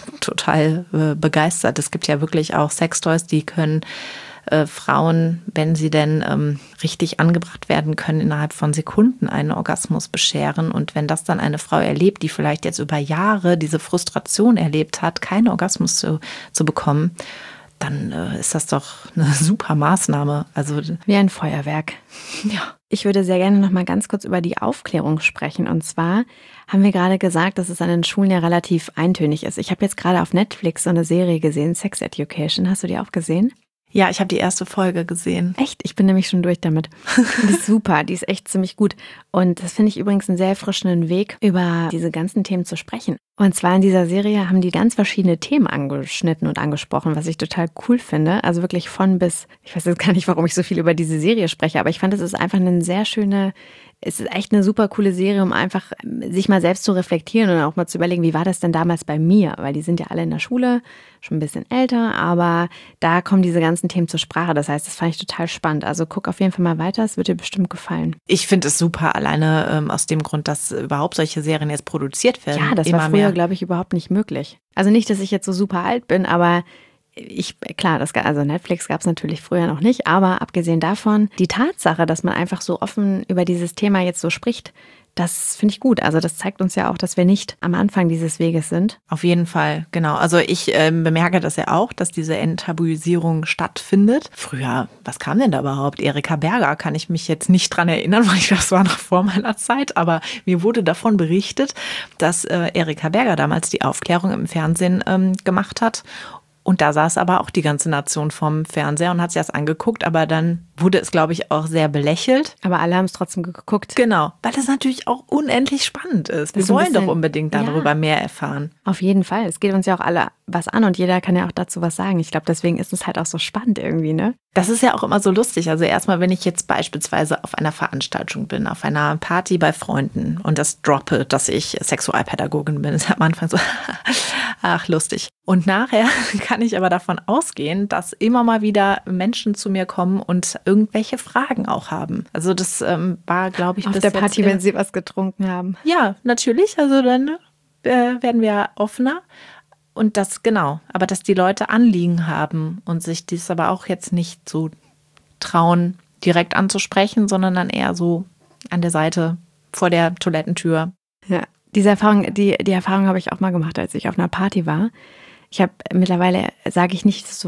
total begeistert. Es gibt ja wirklich auch Sextoys, die können Frauen, wenn sie denn richtig angebracht werden können, innerhalb von Sekunden einen Orgasmus bescheren. Und wenn das dann eine Frau erlebt, die vielleicht jetzt über Jahre diese Frustration erlebt hat, keinen Orgasmus zu bekommen, dann ist das doch eine super Maßnahme. Also wie ein Feuerwerk. Ja. Ich würde sehr gerne noch mal ganz kurz über die Aufklärung sprechen. Und zwar haben wir gerade gesagt, dass es an den Schulen ja relativ eintönig ist. Ich habe jetzt gerade auf Netflix so eine Serie gesehen, Sex Education. Hast du die auch gesehen? Ja, ich habe die erste Folge gesehen. Echt? Ich bin nämlich schon durch damit. Die ist super, die ist echt ziemlich gut. Und das finde ich übrigens einen sehr erfrischenden Weg, über diese ganzen Themen zu sprechen. Und zwar in dieser Serie haben die ganz verschiedene Themen angeschnitten und angesprochen, was ich total cool finde. Also wirklich von bis, ich weiß jetzt gar nicht, warum ich so viel über diese Serie spreche, aber ich fand, es ist einfach es ist echt eine super coole Serie, um einfach sich mal selbst zu reflektieren und auch mal zu überlegen, wie war das denn damals bei mir? Weil die sind ja alle in der Schule, schon ein bisschen älter, aber da kommen diese ganzen Themen zur Sprache. Das heißt, das fand ich total spannend. Also guck auf jeden Fall mal weiter, es wird dir bestimmt gefallen. Ich finde es super, alleine aus dem Grund, dass überhaupt solche Serien jetzt produziert werden. Ja, das war früher, glaube ich, überhaupt nicht möglich. Also nicht, dass ich jetzt so super alt bin, aber also Netflix gab es natürlich früher noch nicht, aber abgesehen davon, die Tatsache, dass man einfach so offen über dieses Thema jetzt so spricht, das finde ich gut. Also das zeigt uns ja auch, dass wir nicht am Anfang dieses Weges sind. Auf jeden Fall, genau. Also ich bemerke das ja auch, dass diese Enttabuisierung stattfindet. Früher, was kam denn da überhaupt? Erika Berger, kann ich mich jetzt nicht dran erinnern, weil das war noch vor meiner Zeit, aber mir wurde davon berichtet, dass Erika Berger damals die Aufklärung im Fernsehen gemacht hat. Und da saß aber auch die ganze Nation vorm Fernseher und hat sich das angeguckt. Aber dann wurde es, glaube ich, auch sehr belächelt. Aber alle haben es trotzdem geguckt. Genau, weil es natürlich auch unendlich spannend ist. Wir wollen doch unbedingt darüber mehr erfahren. Auf jeden Fall. Es geht uns ja auch alle was an und jeder kann ja auch dazu was sagen. Ich glaube, deswegen ist es halt auch so spannend irgendwie, ne? Das ist ja auch immer so lustig. Also erstmal, wenn ich jetzt beispielsweise auf einer Veranstaltung bin, auf einer Party bei Freunden und das droppe, dass ich Sexualpädagogin bin, ist am Anfang so, ach, lustig. Und nachher kann ich aber davon ausgehen, dass immer mal wieder Menschen zu mir kommen und irgendwelche Fragen auch haben. Also das war, glaube ich, auf der Party, wenn sie was getrunken haben. Ja, natürlich. Also dann werden wir offener. Und das, genau, aber dass die Leute Anliegen haben und sich dies aber auch jetzt nicht so trauen, direkt anzusprechen, sondern dann eher so an der Seite vor der Toilettentür. Ja, diese Erfahrung, die Erfahrung habe ich auch mal gemacht, als ich auf einer Party war. Ich habe mittlerweile, sage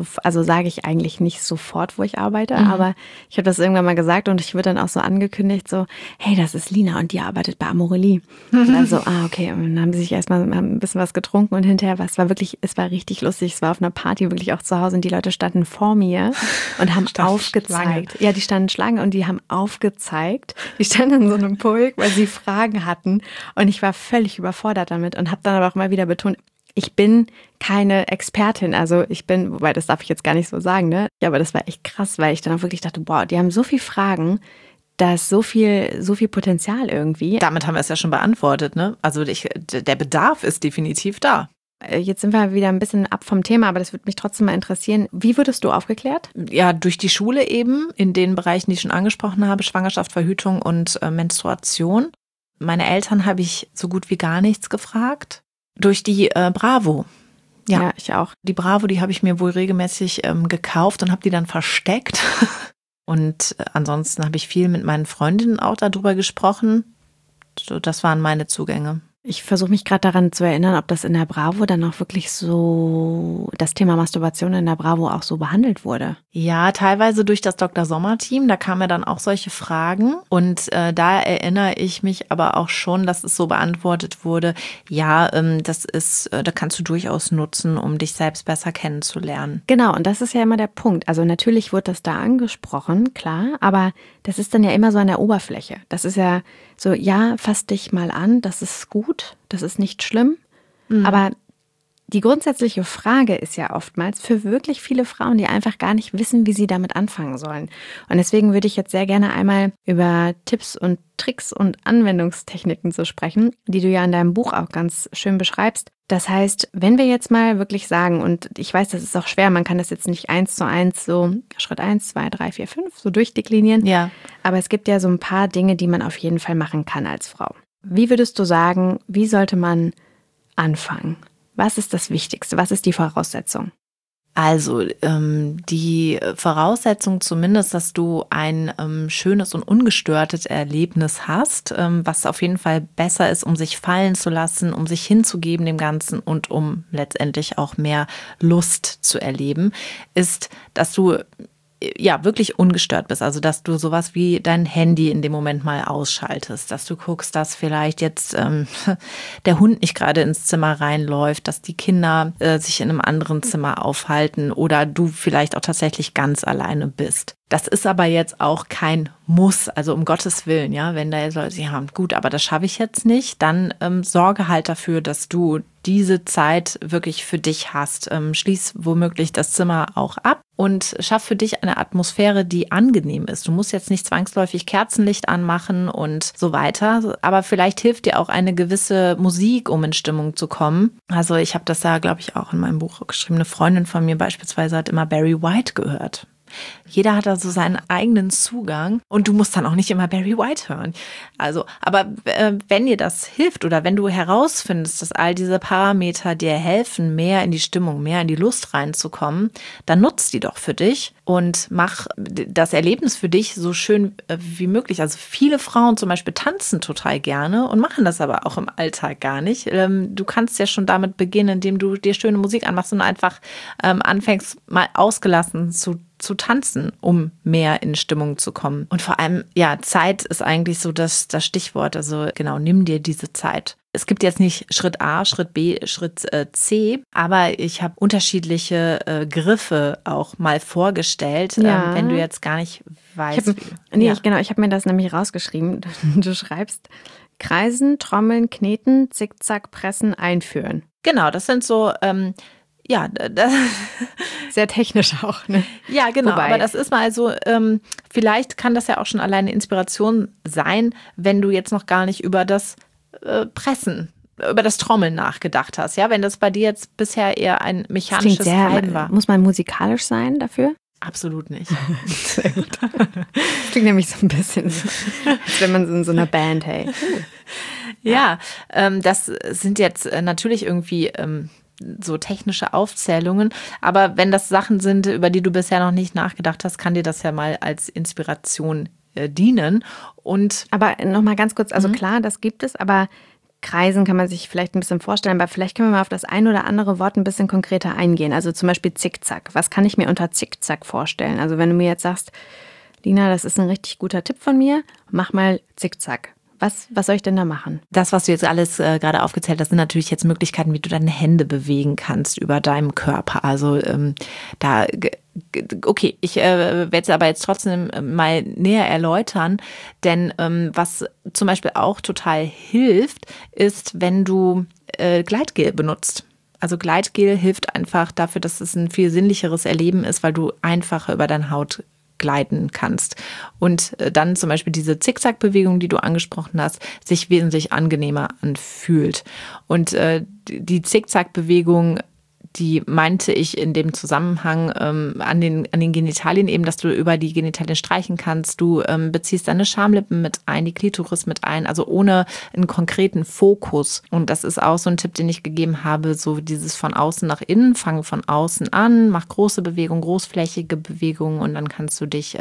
ich eigentlich nicht sofort, wo ich arbeite, aber ich habe das irgendwann mal gesagt und ich wurde dann auch so angekündigt, so, hey, das ist Lina und die arbeitet bei Amorelie. Und dann so, okay, und dann haben sie sich erstmal ein bisschen was getrunken und hinterher, es war richtig lustig, es war auf einer Party wirklich auch zu Hause und die Leute standen vor mir und haben aufgezeigt. Schlange. Ja, die standen Schlange und die haben aufgezeigt. Die standen in so einem Pulk, weil sie Fragen hatten und ich war völlig überfordert damit und habe dann aber auch mal wieder betont, ich bin keine Expertin, wobei das darf ich jetzt gar nicht so sagen, ne? Ja, aber das war echt krass, weil ich dann auch wirklich dachte, boah, die haben so viele Fragen, da ist so viel Potenzial irgendwie. Damit haben wir es ja schon beantwortet, ne? Also der Bedarf ist definitiv da. Jetzt sind wir wieder ein bisschen ab vom Thema, aber das würde mich trotzdem mal interessieren. Wie wurdest du aufgeklärt? Ja, durch die Schule eben, in den Bereichen, die ich schon angesprochen habe, Schwangerschaft, Verhütung und Menstruation. Meine Eltern habe ich so gut wie gar nichts gefragt. Durch die Bravo. Ja, ich auch. Die Bravo, die habe ich mir wohl regelmäßig gekauft und habe die dann versteckt. Und ansonsten habe ich viel mit meinen Freundinnen auch darüber gesprochen. So, das waren meine Zugänge. Ich versuche mich gerade daran zu erinnern, ob das in der Bravo dann auch wirklich so, das Thema Masturbation in der Bravo auch so behandelt wurde. Ja, teilweise durch das Dr. Sommer-Team, da kamen ja dann auch solche Fragen und da erinnere ich mich aber auch schon, dass es so beantwortet wurde, ja, da kannst du durchaus nutzen, um dich selbst besser kennenzulernen. Genau, und das ist ja immer der Punkt. Also natürlich wird das da angesprochen, klar, aber das ist dann ja immer so an der Oberfläche. Das ist ja so, ja, fass dich mal an, das ist gut, das ist nicht schlimm. Aber die grundsätzliche Frage ist ja oftmals für wirklich viele Frauen, die einfach gar nicht wissen, wie sie damit anfangen sollen. Und deswegen würde ich jetzt sehr gerne einmal über Tipps und Tricks und Anwendungstechniken zu sprechen, die du ja in deinem Buch auch ganz schön beschreibst. Das heißt, wenn wir jetzt mal wirklich sagen, und ich weiß, das ist auch schwer, man kann das jetzt nicht 1:1 so Schritt 1, 2, 3, 4, 5 so durchdeklinieren. Ja. Aber es gibt ja so ein paar Dinge, die man auf jeden Fall machen kann als Frau. Wie würdest du sagen, wie sollte man anfangen? Was ist das Wichtigste? Was ist die Voraussetzung? Also die Voraussetzung zumindest, dass du ein schönes und ungestörtes Erlebnis hast, was auf jeden Fall besser ist, um sich fallen zu lassen, um sich hinzugeben dem Ganzen und um letztendlich auch mehr Lust zu erleben, ist, dass du ja wirklich ungestört bist. Also dass du sowas wie dein Handy in dem Moment mal ausschaltest, dass du guckst, dass vielleicht jetzt der Hund nicht gerade ins Zimmer reinläuft, dass die Kinder sich in einem anderen Zimmer aufhalten oder du vielleicht auch tatsächlich ganz alleine bist. Das ist aber jetzt auch kein Muss, also um Gottes Willen, ja, wenn da jetzt Leute sagen, ja, gut, aber das schaffe ich jetzt nicht, dann sorge halt dafür, dass du diese Zeit wirklich für dich hast. Schließ womöglich das Zimmer auch ab und schaff für dich eine Atmosphäre, die angenehm ist. Du musst jetzt nicht zwangsläufig Kerzenlicht anmachen und so weiter, aber vielleicht hilft dir auch eine gewisse Musik, um in Stimmung zu kommen. Also ich habe das da, glaube ich, auch in meinem Buch geschrieben. Eine Freundin von mir beispielsweise hat immer Barry White gehört. Jeder hat da so seinen eigenen Zugang und du musst dann auch nicht immer Barry White hören. Also, aber wenn dir das hilft oder wenn du herausfindest, dass all diese Parameter dir helfen, mehr in die Stimmung, mehr in die Lust reinzukommen, dann nutz die doch für dich und mach das Erlebnis für dich so schön wie möglich. Also viele Frauen zum Beispiel tanzen total gerne und machen das aber auch im Alltag gar nicht. Du kannst ja schon damit beginnen, indem du dir schöne Musik anmachst und einfach anfängst, mal ausgelassen zu tanzen, um mehr in Stimmung zu kommen. Und vor allem, ja, Zeit ist eigentlich so das Stichwort. Also genau, nimm dir diese Zeit. Es gibt jetzt nicht Schritt A, Schritt B, Schritt C, aber ich habe unterschiedliche Griffe auch mal vorgestellt, Ja. wenn du jetzt gar nicht weißt. Ich habe mir das nämlich rausgeschrieben. Du schreibst kreisen, trommeln, kneten, zickzack, pressen, einführen. Genau, das sind so sehr technisch auch, ne? Ja, genau. Aber das ist mal so, vielleicht kann das ja auch schon alleine Inspiration sein, wenn du jetzt noch gar nicht über das Pressen, über das Trommeln nachgedacht hast. Ja, wenn das bei dir jetzt bisher eher ein mechanisches Treiben war. Muss man musikalisch sein dafür? Absolut nicht. Sehr gut. Das klingt nämlich so ein bisschen so, als wenn man so in so einer Band, hey. Ja, das sind jetzt natürlich irgendwie so technische Aufzählungen. Aber wenn das Sachen sind, über die du bisher noch nicht nachgedacht hast, kann dir das ja mal als Inspiration dienen. Aber nochmal ganz kurz, also klar, das gibt es, aber Kreisen kann man sich vielleicht ein bisschen vorstellen, aber vielleicht können wir mal auf das ein oder andere Wort ein bisschen konkreter eingehen. Also zum Beispiel Zickzack. Was kann ich mir unter Zickzack vorstellen? Also wenn du mir jetzt sagst, Lina, das ist ein richtig guter Tipp von mir, mach mal Zickzack. Was soll ich denn da machen? Das, was du jetzt alles gerade aufgezählt hast, sind natürlich jetzt Möglichkeiten, wie du deine Hände bewegen kannst über deinem Körper. Also okay, ich werde es aber jetzt trotzdem mal näher erläutern, denn was zum Beispiel auch total hilft, ist, wenn du Gleitgel benutzt. Also Gleitgel hilft einfach dafür, dass es ein viel sinnlicheres Erleben ist, weil du einfacher über deine Haut gleiten kannst. Und dann zum Beispiel diese Zickzack-Bewegung, die du angesprochen hast, sich wesentlich angenehmer anfühlt. Und die Zickzack-Bewegung, die meinte ich in dem Zusammenhang an den Genitalien eben, dass du über die Genitalien streichen kannst. Du beziehst deine Schamlippen mit ein, die Klitoris mit ein, also ohne einen konkreten Fokus. Und das ist auch so ein Tipp, den ich gegeben habe, so dieses von außen nach innen, fang von außen an, mach große Bewegungen, großflächige Bewegungen und dann kannst du dich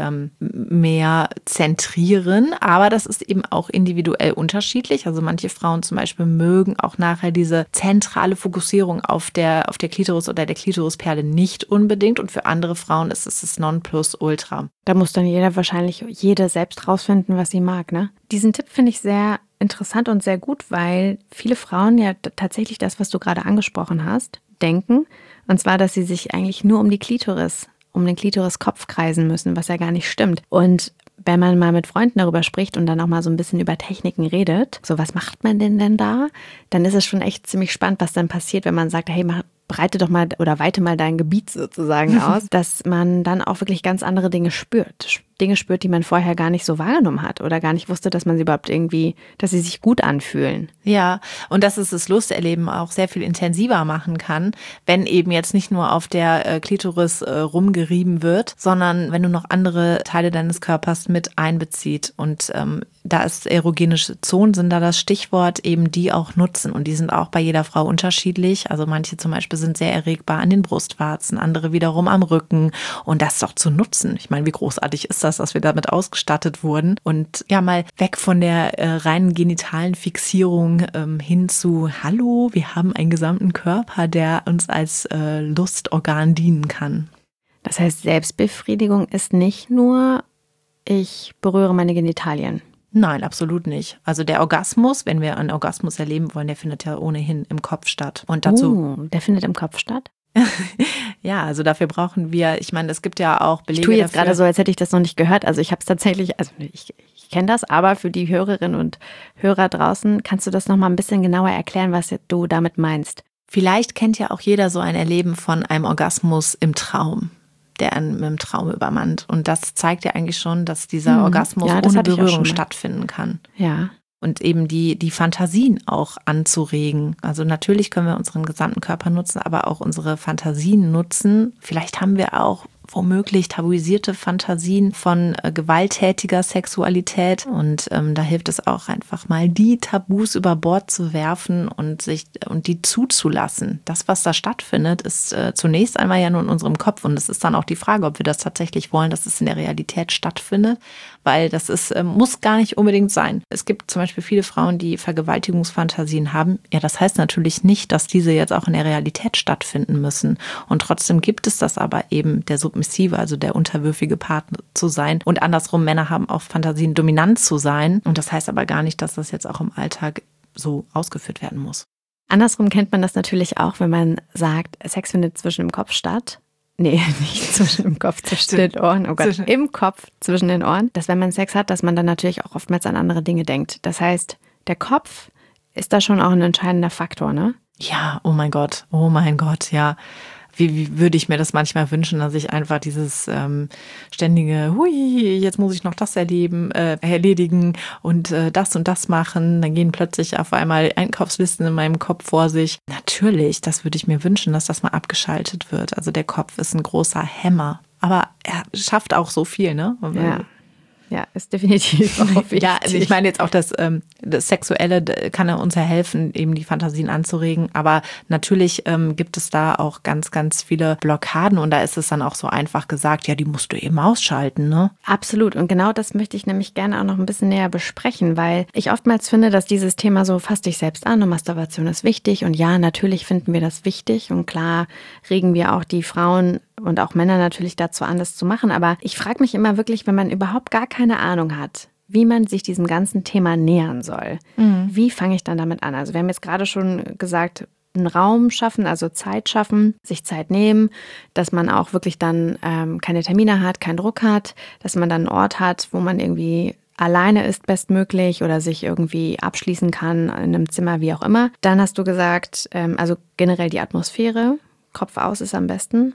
mehr zentrieren. Aber das ist eben auch individuell unterschiedlich. Also manche Frauen zum Beispiel mögen auch nachher diese zentrale Fokussierung auf der Klitoris oder der Klitorisperle nicht unbedingt und für andere Frauen ist es das Nonplusultra. Da muss dann jede selbst rausfinden, was sie mag, ne? Diesen Tipp finde ich sehr interessant und sehr gut, weil viele Frauen ja tatsächlich das, was du gerade angesprochen hast, denken. Und zwar, dass sie sich eigentlich nur um den Klitoriskopf kreisen müssen, was ja gar nicht stimmt. Und wenn man mal mit Freunden darüber spricht und dann auch mal so ein bisschen über Techniken redet, so was macht man denn da? Dann ist es schon echt ziemlich spannend, was dann passiert, wenn man sagt, hey, breite doch mal oder weite mal dein Gebiet sozusagen aus, dass man dann auch wirklich ganz andere Dinge spürt. Dinge spürt, die man vorher gar nicht so wahrgenommen hat oder gar nicht wusste, dass man sie überhaupt dass sie sich gut anfühlen. Ja, und dass es das Lusterleben auch sehr viel intensiver machen kann, wenn eben jetzt nicht nur auf der Klitoris rumgerieben wird, sondern wenn du noch andere Teile deines Körpers mit einbezieht. Und da ist erogenische Zonen, sind da das Stichwort, eben die auch nutzen. Und die sind auch bei jeder Frau unterschiedlich. Also manche zum Beispiel sind sehr erregbar an den Brustwarzen, andere wiederum am Rücken. Und das doch zu nutzen. Ich meine, wie großartig ist das, dass wir damit ausgestattet wurden? Und ja, mal weg von der reinen genitalen Fixierung hin zu, hallo, wir haben einen gesamten Körper, der uns als Lustorgan dienen kann. Das heißt, Selbstbefriedigung ist nicht nur, ich berühre meine Genitalien. Nein, absolut nicht. Also der Orgasmus, wenn wir einen Orgasmus erleben wollen, der findet ja ohnehin im Kopf statt. Und dazu, der findet im Kopf statt? Ja, also dafür brauchen wir, ich meine, es gibt ja auch Belege. Ich tue jetzt gerade so, als hätte ich das noch nicht gehört. Also ich habe es tatsächlich, also ich kenne das, aber für die Hörerinnen und Hörer draußen, kannst du das nochmal ein bisschen genauer erklären, was du damit meinst? Vielleicht kennt ja auch jeder so ein Erleben von einem Orgasmus im Traum, der einen im Traum übermannt. Und das zeigt ja eigentlich schon, dass dieser Orgasmus ohne Berührung stattfinden kann. Ja. Und eben die Fantasien auch anzuregen. Also natürlich können wir unseren gesamten Körper nutzen, aber auch unsere Fantasien nutzen. Vielleicht haben wir auch womöglich tabuisierte Fantasien von gewalttätiger Sexualität. Und da hilft es auch einfach mal, die Tabus über Bord zu werfen und die zuzulassen. Das, was da stattfindet, ist zunächst einmal ja nur in unserem Kopf. Und es ist dann auch die Frage, ob wir das tatsächlich wollen, dass es in der Realität stattfindet. Weil das muss gar nicht unbedingt sein. Es gibt zum Beispiel viele Frauen, die Vergewaltigungsfantasien haben. Ja, das heißt natürlich nicht, dass diese jetzt auch in der Realität stattfinden müssen. Und trotzdem gibt es das aber eben, der Submissive, also der unterwürfige Partner zu sein. Und andersrum, Männer haben auch Fantasien, dominant zu sein. Und das heißt aber gar nicht, dass das jetzt auch im Alltag so ausgeführt werden muss. Andersrum kennt man das natürlich auch, wenn man sagt, Sex findet zwischen dem Kopf statt. Nee, nicht zwischen dem Kopf, zwischen den Ohren. Oh Gott, im Kopf zwischen den Ohren. Dass wenn man Sex hat, dass man dann natürlich auch oftmals an andere Dinge denkt. Das heißt, der Kopf ist da schon auch ein entscheidender Faktor, ne? Ja, oh mein Gott, ja. Wie würde ich mir das manchmal wünschen, dass ich einfach dieses ständige, hui, jetzt muss ich noch das erledigen und das machen. Dann gehen plötzlich auf einmal Einkaufslisten in meinem Kopf vor sich. Natürlich, das würde ich mir wünschen, dass das mal abgeschaltet wird. Also der Kopf ist ein großer Hämmer aber er schafft auch so viel, ne? Ja, ist definitiv auch wichtig. Ja, also ich meine jetzt auch das Sexuelle kann uns ja helfen, eben die Fantasien anzuregen. Aber natürlich gibt es da auch ganz, ganz viele Blockaden und da ist es dann auch so einfach gesagt, ja, die musst du eben ausschalten, ne? Absolut. Und genau das möchte ich nämlich gerne auch noch ein bisschen näher besprechen, weil ich oftmals finde, dass dieses Thema so fass dich selbst an und Masturbation ist wichtig. Und ja, natürlich finden wir das wichtig und klar regen wir auch die Frauen und auch Männer natürlich dazu an, das zu machen. Aber ich frage mich immer wirklich, wenn man überhaupt gar keine Ahnung hat, wie man sich diesem ganzen Thema nähern soll. Wie fange ich dann damit an? Also wir haben jetzt gerade schon gesagt, einen Raum schaffen, also Zeit schaffen, sich Zeit nehmen, dass man auch wirklich dann keine Termine hat, keinen Druck hat, dass man dann einen Ort hat, wo man irgendwie alleine ist bestmöglich oder sich irgendwie abschließen kann in einem Zimmer, wie auch immer. Dann hast du gesagt, also generell die Atmosphäre, Kopf aus ist am besten.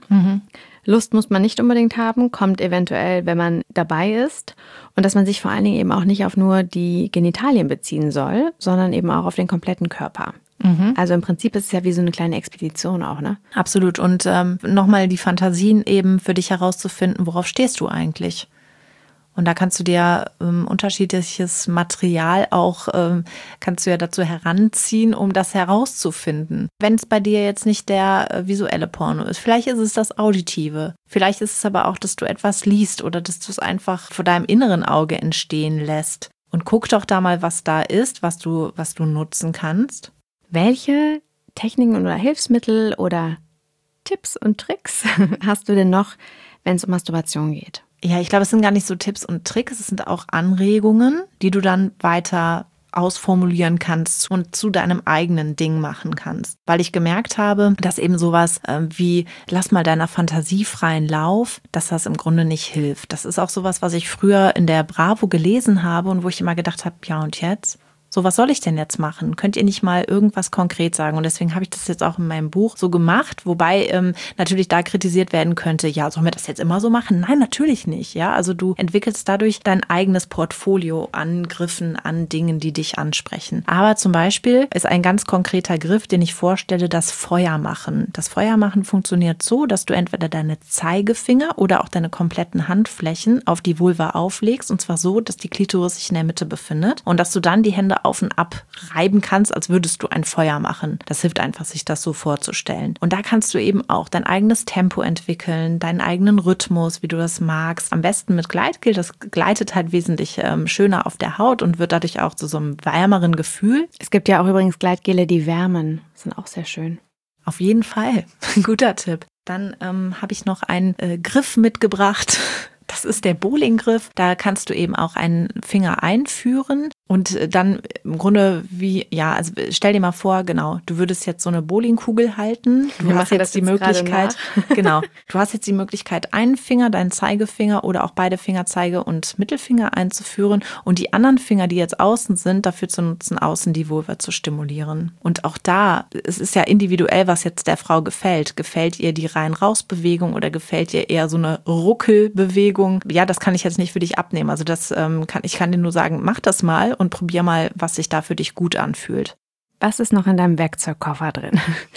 Lust muss man nicht unbedingt haben, kommt eventuell, wenn man dabei ist. Und dass man sich vor allen Dingen eben auch nicht auf nur die Genitalien beziehen soll, sondern eben auch auf den kompletten Körper. Also im Prinzip ist es ja wie so eine kleine Expedition auch, ne? Absolut. Und nochmal die Fantasien eben für dich herauszufinden, worauf stehst du eigentlich? Und da kannst du dir unterschiedliches Material auch, kannst du ja dazu heranziehen, um das herauszufinden. Wenn es bei dir jetzt nicht der visuelle Porno ist, vielleicht ist es das Auditive. Vielleicht ist es aber auch, dass du etwas liest oder dass du es einfach vor deinem inneren Auge entstehen lässt. Und guck doch da mal, was da ist, was du nutzen kannst. Welche Techniken oder Hilfsmittel oder Tipps und Tricks hast du denn noch, wenn es um Masturbation geht? Ja, ich glaube, es sind gar nicht so Tipps und Tricks, es sind auch Anregungen, die du dann weiter ausformulieren kannst und zu deinem eigenen Ding machen kannst. Weil ich gemerkt habe, dass eben sowas wie lass mal deiner Fantasie freien Lauf, dass das im Grunde nicht hilft. Das ist auch sowas, was ich früher in der Bravo gelesen habe und wo ich immer gedacht habe, ja und jetzt? So, was soll ich denn jetzt machen? Könnt ihr nicht mal irgendwas konkret sagen? Und deswegen habe ich das jetzt auch in meinem Buch so gemacht, wobei natürlich da kritisiert werden könnte, ja, sollen wir das jetzt immer so machen? Nein, natürlich nicht. Ja, also du entwickelst dadurch dein eigenes Portfolio an Griffen, an Dingen, die dich ansprechen. Aber zum Beispiel ist ein ganz konkreter Griff, den ich vorstelle, das Feuermachen. Das Feuermachen funktioniert so, dass du entweder deine Zeigefinger oder auch deine kompletten Handflächen auf die Vulva auflegst, und zwar so, dass die Klitoris sich in der Mitte befindet und dass du dann die Hände auf und ab reiben kannst, als würdest du ein Feuer machen. Das hilft einfach, sich das so vorzustellen. Und da kannst du eben auch dein eigenes Tempo entwickeln, deinen eigenen Rhythmus, wie du das magst. Am besten mit Gleitgel. Das gleitet halt wesentlich schöner auf der Haut und wird dadurch auch zu so einem wärmeren Gefühl. Es gibt ja auch übrigens Gleitgele, die wärmen. Das sind auch sehr schön. Auf jeden Fall. Guter Tipp. Dann habe ich noch einen Griff mitgebracht. Das ist der Bowlinggriff. Da kannst du eben auch einen Finger einführen und dann im Grunde also stell dir mal vor, genau, du würdest jetzt so eine Bowlingkugel halten. Du hast jetzt die Möglichkeit, genau, du hast jetzt die Möglichkeit, einen Finger, deinen Zeigefinger oder auch beide Fingerzeige und Mittelfinger einzuführen und die anderen Finger, die jetzt außen sind, dafür zu nutzen, außen die Vulva zu stimulieren. Und auch da, es ist ja individuell, was jetzt der Frau gefällt. Gefällt ihr die Rein-Raus-Bewegung oder gefällt ihr eher so eine Ruckelbewegung? Ja, das kann ich jetzt nicht für dich abnehmen. Also ich kann dir nur sagen, mach das mal und probier mal, was sich da für dich gut anfühlt. Was ist noch in deinem Werkzeugkoffer drin?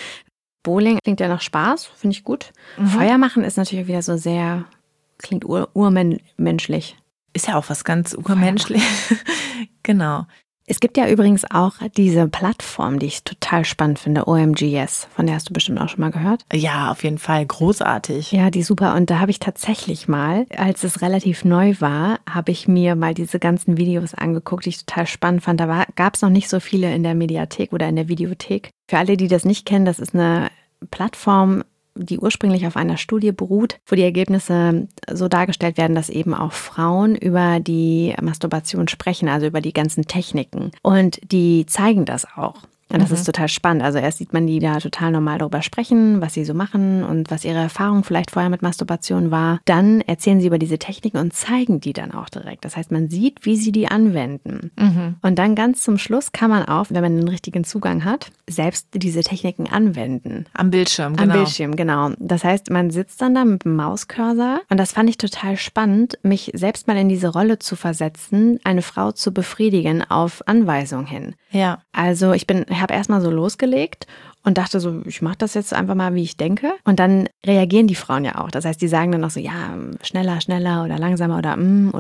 Bowling klingt ja nach Spaß, finde ich gut. Feuer machen ist natürlich wieder so sehr, klingt urmenschlich. Ist ja auch was ganz urmenschliches. Genau. Es gibt ja übrigens auch diese Plattform, die ich total spannend finde, OMGyes. Von der hast du bestimmt auch schon mal gehört. Ja, auf jeden Fall. Großartig. Ja, die ist super. Und da habe ich tatsächlich mal, als es relativ neu war, habe ich mir mal diese ganzen Videos angeguckt, die ich total spannend fand. Da gab es noch nicht so viele in der Mediathek oder in der Videothek. Für alle, die das nicht kennen, das ist eine Plattform, die ursprünglich auf einer Studie beruht, wo die Ergebnisse so dargestellt werden, dass eben auch Frauen über die Masturbation sprechen, also über die ganzen Techniken. Und die zeigen das auch. Und das ist total spannend. Also erst sieht man die da total normal darüber sprechen, was sie so machen und was ihre Erfahrung vielleicht vorher mit Masturbation war. Dann erzählen sie über diese Techniken und zeigen die dann auch direkt. Das heißt, man sieht, wie sie die anwenden. Und dann ganz zum Schluss kann man auch, wenn man den richtigen Zugang hat, selbst diese Techniken anwenden. Am Bildschirm, genau. Am Bildschirm, genau. Das heißt, man sitzt dann da mit dem Mauscursor und das fand ich total spannend, mich selbst mal in diese Rolle zu versetzen, eine Frau zu befriedigen auf Anweisung hin. Ja. Also ich habe erstmal so losgelegt und dachte so, ich mache das jetzt einfach mal, wie ich denke. Und dann reagieren die Frauen ja auch. Das heißt, die sagen dann noch so, ja, schneller, schneller oder langsamer oder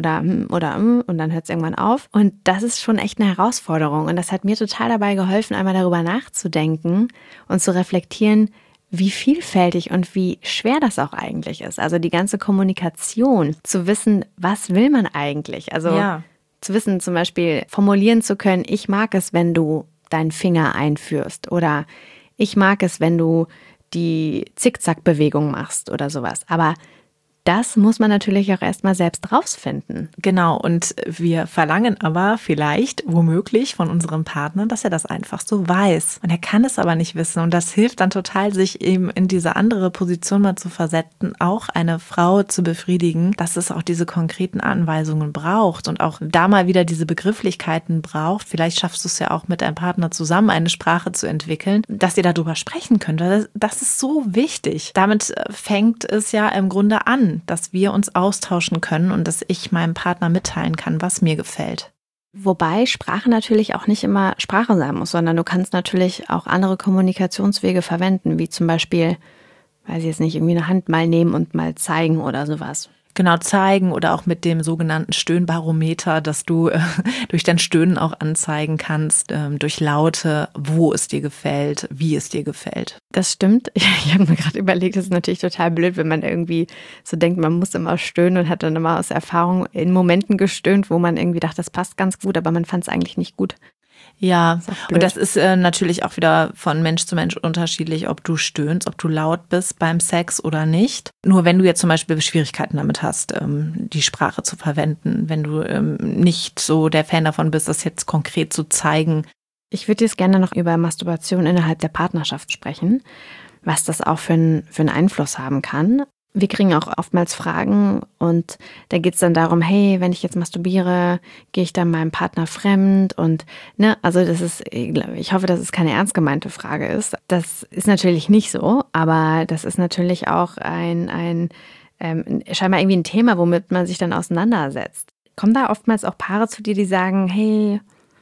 und dann hört es irgendwann auf. Und das ist schon echt eine Herausforderung. Und das hat mir total dabei geholfen, einmal darüber nachzudenken und zu reflektieren, wie vielfältig und wie schwer das auch eigentlich ist. Also die ganze Kommunikation, zu wissen, was will man eigentlich? Also zu wissen, zum Beispiel formulieren zu können, ich mag es, wenn du deinen Finger einführst oder ich mag es, wenn du die Zickzack-Bewegung machst oder sowas. Aber das muss man natürlich auch erstmal selbst rausfinden. Genau, und wir verlangen aber vielleicht, womöglich von unserem Partner, dass er das einfach so weiß. Und er kann es aber nicht wissen. Und das hilft dann total, sich eben in diese andere Position mal zu versetzen, auch eine Frau zu befriedigen, dass es auch diese konkreten Anweisungen braucht und auch da mal wieder diese Begrifflichkeiten braucht. Vielleicht schaffst du es ja auch mit deinem Partner zusammen, eine Sprache zu entwickeln, dass ihr darüber sprechen könnt. Das ist so wichtig. Damit fängt es ja im Grunde an, dass wir uns austauschen können und dass ich meinem Partner mitteilen kann, was mir gefällt. Wobei Sprache natürlich auch nicht immer Sprache sein muss, sondern du kannst natürlich auch andere Kommunikationswege verwenden, wie zum Beispiel, weiß ich jetzt nicht, irgendwie eine Hand mal nehmen und mal zeigen oder sowas. Genau, zeigen oder auch mit dem sogenannten Stöhnbarometer, dass du durch dein Stöhnen auch anzeigen kannst, durch Laute, wo es dir gefällt, wie es dir gefällt. Das stimmt. Ich habe mir gerade überlegt, das ist natürlich total blöd, wenn man irgendwie so denkt, man muss immer stöhnen und hat dann immer aus Erfahrung in Momenten gestöhnt, wo man irgendwie dachte, das passt ganz gut, aber man fand es eigentlich nicht gut. Ja, und das ist natürlich auch wieder von Mensch zu Mensch unterschiedlich, ob du stöhnst, ob du laut bist beim Sex oder nicht. Nur wenn du jetzt zum Beispiel Schwierigkeiten damit hast, die Sprache zu verwenden, wenn du nicht so der Fan davon bist, das jetzt konkret zu zeigen. Ich würde jetzt gerne noch über Masturbation innerhalb der Partnerschaft sprechen, was das auch für einen Einfluss haben kann. Wir kriegen auch oftmals Fragen und da geht es dann darum, hey, wenn ich jetzt masturbiere, gehe ich dann meinem Partner fremd und also das ist, ich hoffe, dass es keine ernst gemeinte Frage ist. Das ist natürlich nicht so, aber das ist natürlich auch scheinbar irgendwie ein Thema, womit man sich dann auseinandersetzt. Kommen da oftmals auch Paare zu dir, die sagen, hey,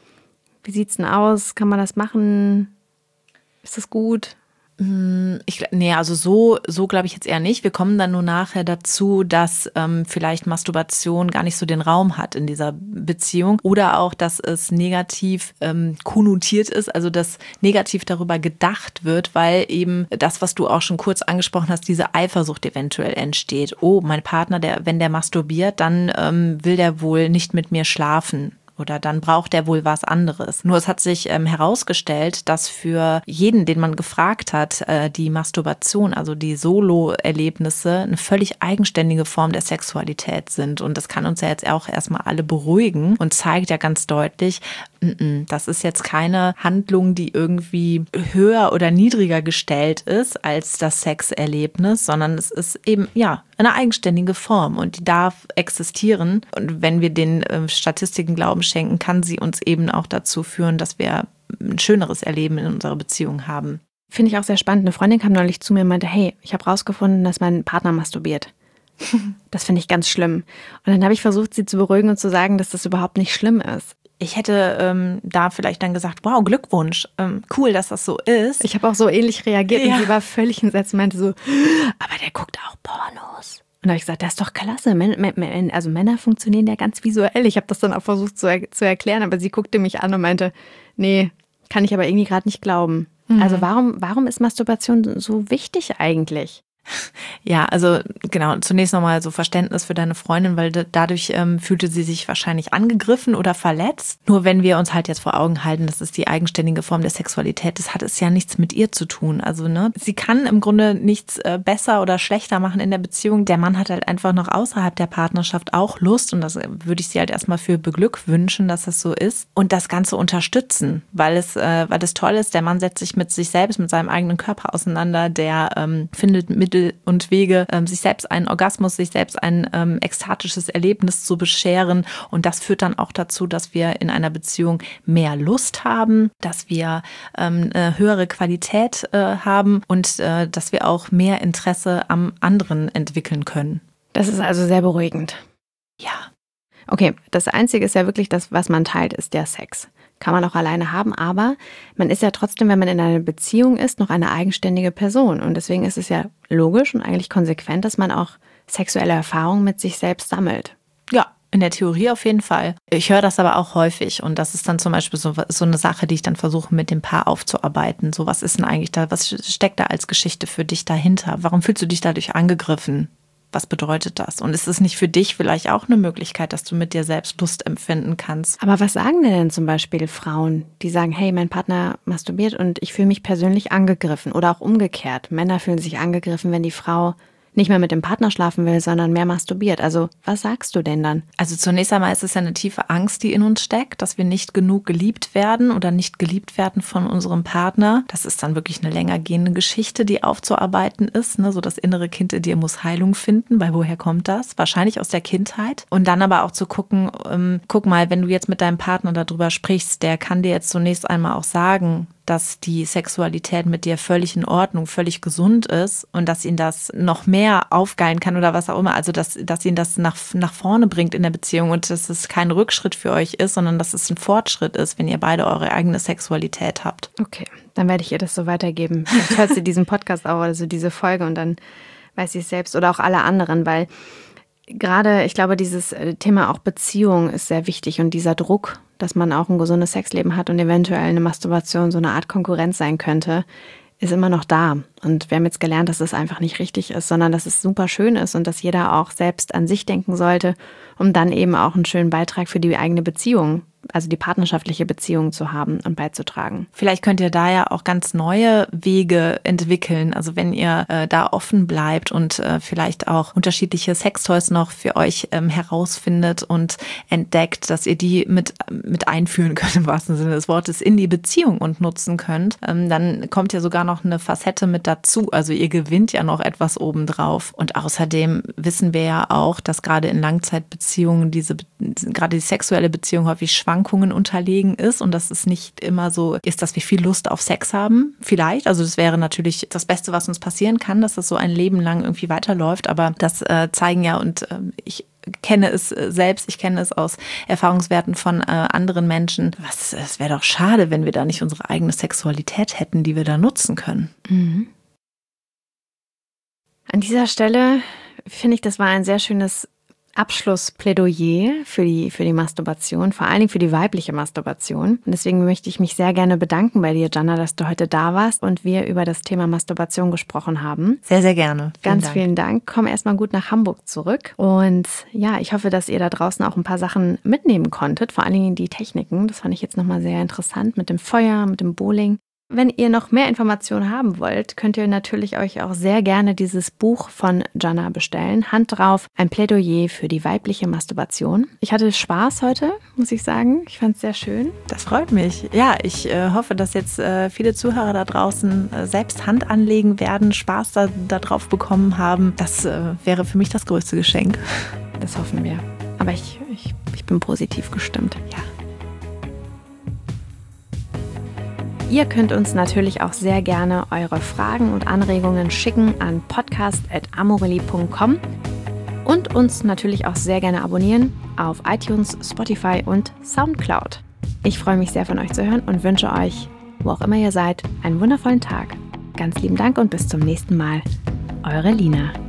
wie sieht's denn aus? Kann man das machen? Ist das gut? Also so glaube ich jetzt eher nicht. Wir kommen dann nur nachher dazu, dass vielleicht Masturbation gar nicht so den Raum hat in dieser Beziehung oder auch, dass es negativ konnotiert ist, also dass negativ darüber gedacht wird, weil eben das, was du auch schon kurz angesprochen hast, diese Eifersucht eventuell entsteht. Oh, mein Partner, wenn der masturbiert, dann will der wohl nicht mit mir schlafen. Oder dann braucht er wohl was anderes. Nur es hat sich herausgestellt, dass für jeden, den man gefragt hat, die Masturbation, also die Solo-Erlebnisse, eine völlig eigenständige Form der Sexualität sind. Und das kann uns ja jetzt auch erstmal alle beruhigen und zeigt ja ganz deutlich, das ist jetzt keine Handlung, die irgendwie höher oder niedriger gestellt ist als das Sexerlebnis, sondern es ist eben, eine eigenständige Form und die darf existieren. Und wenn wir den Statistiken Glauben schenken, kann sie uns eben auch dazu führen, dass wir ein schöneres Erleben in unserer Beziehung haben. Finde ich auch sehr spannend. Eine Freundin kam neulich zu mir und meinte, hey, ich habe rausgefunden, dass mein Partner masturbiert. Das finde ich ganz schlimm. Und dann habe ich versucht, sie zu beruhigen und zu sagen, dass das überhaupt nicht schlimm ist. Ich hätte da vielleicht dann gesagt, wow, Glückwunsch, cool, dass das so ist. Ich habe auch so ähnlich reagiert und sie war völlig entsetzt und meinte so, aber der guckt auch Pornos. Und da habe ich gesagt, das ist doch klasse. Also Männer funktionieren ja ganz visuell. Ich habe das dann auch versucht zu erklären, aber sie guckte mich an und meinte, nee, kann ich aber irgendwie gerade nicht glauben. Also warum ist Masturbation so wichtig eigentlich? Ja, also genau, zunächst nochmal so Verständnis für deine Freundin, weil dadurch fühlte sie sich wahrscheinlich angegriffen oder verletzt. Nur wenn wir uns halt jetzt vor Augen halten, das ist die eigenständige Form der Sexualität, das hat es ja nichts mit ihr zu tun. Also sie kann im Grunde nichts besser oder schlechter machen in der Beziehung. Der Mann hat halt einfach noch außerhalb der Partnerschaft auch Lust und das würde ich sie halt erstmal für beglückwünschen, dass das so ist und das Ganze unterstützen, weil es toll ist, der Mann setzt sich mit sich selbst, mit seinem eigenen Körper auseinander, der findet Mittel und Wege, sich selbst einen Orgasmus, sich selbst ein ekstatisches Erlebnis zu bescheren. Und das führt dann auch dazu, dass wir in einer Beziehung mehr Lust haben, dass wir eine höhere Qualität haben und dass wir auch mehr Interesse am anderen entwickeln können. Das ist also sehr beruhigend. Ja. Okay, das Einzige ist ja wirklich das, was man teilt, ist der Sex. kann man auch alleine haben, aber man ist ja trotzdem, wenn man in einer Beziehung ist, noch eine eigenständige Person. Und deswegen ist es ja logisch und eigentlich konsequent, dass man auch sexuelle Erfahrungen mit sich selbst sammelt. Ja, in der Theorie auf jeden Fall. Ich höre das aber auch häufig und das ist dann zum Beispiel so eine Sache, die ich dann versuche mit dem Paar aufzuarbeiten. So, was ist denn eigentlich da, was steckt da als Geschichte für dich dahinter? Warum fühlst du dich dadurch angegriffen? Was bedeutet das? Und ist es nicht für dich vielleicht auch eine Möglichkeit, dass du mit dir selbst Lust empfinden kannst? Aber was sagen denn zum Beispiel Frauen, die sagen, hey, mein Partner masturbiert und ich fühle mich persönlich angegriffen? Oder auch umgekehrt, Männer fühlen sich angegriffen, wenn die Frau nicht mehr mit dem Partner schlafen will, sondern mehr masturbiert. Also was sagst du denn dann? Also zunächst einmal ist es ja eine tiefe Angst, die in uns steckt, dass wir nicht genug geliebt werden oder nicht geliebt werden von unserem Partner. Das ist dann wirklich eine länger gehende Geschichte, die aufzuarbeiten ist. Ne? So das innere Kind in dir muss Heilung finden. Weil woher kommt das? Wahrscheinlich aus der Kindheit. Und dann aber auch zu gucken, guck mal, wenn du jetzt mit deinem Partner darüber sprichst, der kann dir jetzt zunächst einmal auch sagen, dass die Sexualität mit dir völlig in Ordnung, völlig gesund ist und dass ihn das noch mehr aufgeilen kann oder was auch immer. Also dass ihn das nach vorne bringt in der Beziehung und dass es kein Rückschritt für euch ist, sondern dass es ein Fortschritt ist, wenn ihr beide eure eigene Sexualität habt. Okay, dann werde ich ihr das so weitergeben. Vielleicht hört sie diesen Podcast auch, also diese Folge und dann weiß sie es selbst oder auch alle anderen, weil gerade, ich glaube, dieses Thema auch Beziehung ist sehr wichtig und dieser Druck, dass man auch ein gesundes Sexleben hat und eventuell eine Masturbation so eine Art Konkurrenz sein könnte, ist immer noch da. Und wir haben jetzt gelernt, dass es einfach nicht richtig ist, sondern dass es super schön ist und dass jeder auch selbst an sich denken sollte, um dann eben auch einen schönen Beitrag für die eigene Beziehung, also die partnerschaftliche Beziehung zu haben und beizutragen. Vielleicht könnt ihr da ja auch ganz neue Wege entwickeln. Also wenn ihr da offen bleibt und vielleicht auch unterschiedliche Sextoys noch für euch herausfindet und entdeckt, dass ihr die mit einführen könnt, im wahrsten Sinne des Wortes, in die Beziehung und nutzen könnt, dann kommt ja sogar noch eine Facette mit dazu. Also ihr gewinnt ja noch etwas obendrauf. Und außerdem wissen wir ja auch, dass gerade in Langzeitbeziehungen gerade die sexuelle Beziehung häufig Schwankungen unterlegen ist und dass es nicht immer so ist, dass wir viel Lust auf Sex haben. Vielleicht, also das wäre natürlich das Beste, was uns passieren kann, dass das so ein Leben lang irgendwie weiterläuft, aber das zeigen ja und ich kenne es selbst, ich kenne es aus Erfahrungswerten von anderen Menschen. Es wäre doch schade, wenn wir da nicht unsere eigene Sexualität hätten, die wir da nutzen können. Mhm. An dieser Stelle finde ich, das war ein sehr schönes Abschlussplädoyer für die Masturbation, vor allen Dingen für die weibliche Masturbation. Und deswegen möchte ich mich sehr gerne bedanken bei dir, Jana, dass du heute da warst und wir über das Thema Masturbation gesprochen haben. Sehr, sehr gerne. Vielen Dank. Komm erstmal gut nach Hamburg zurück. Und ja, ich hoffe, dass ihr da draußen auch ein paar Sachen mitnehmen konntet, vor allen Dingen die Techniken. Das fand ich jetzt nochmal sehr interessant mit dem Feuer, mit dem Bowling. Wenn ihr noch mehr Informationen haben wollt, könnt ihr natürlich euch auch sehr gerne dieses Buch von Jana bestellen. Hand drauf, ein Plädoyer für die weibliche Masturbation. Ich hatte Spaß heute, muss ich sagen. Ich fand es sehr schön. Das freut mich. Ja, ich hoffe, dass jetzt viele Zuhörer da draußen selbst Hand anlegen werden, Spaß da drauf bekommen haben. Das wäre für mich das größte Geschenk. Das hoffen wir. Aber ich bin positiv gestimmt. Ja. Ihr könnt uns natürlich auch sehr gerne eure Fragen und Anregungen schicken an podcast@amorelli.com und uns natürlich auch sehr gerne abonnieren auf iTunes, Spotify und Soundcloud. Ich freue mich sehr von euch zu hören und wünsche euch, wo auch immer ihr seid, einen wundervollen Tag. Ganz lieben Dank und bis zum nächsten Mal. Eure Lina.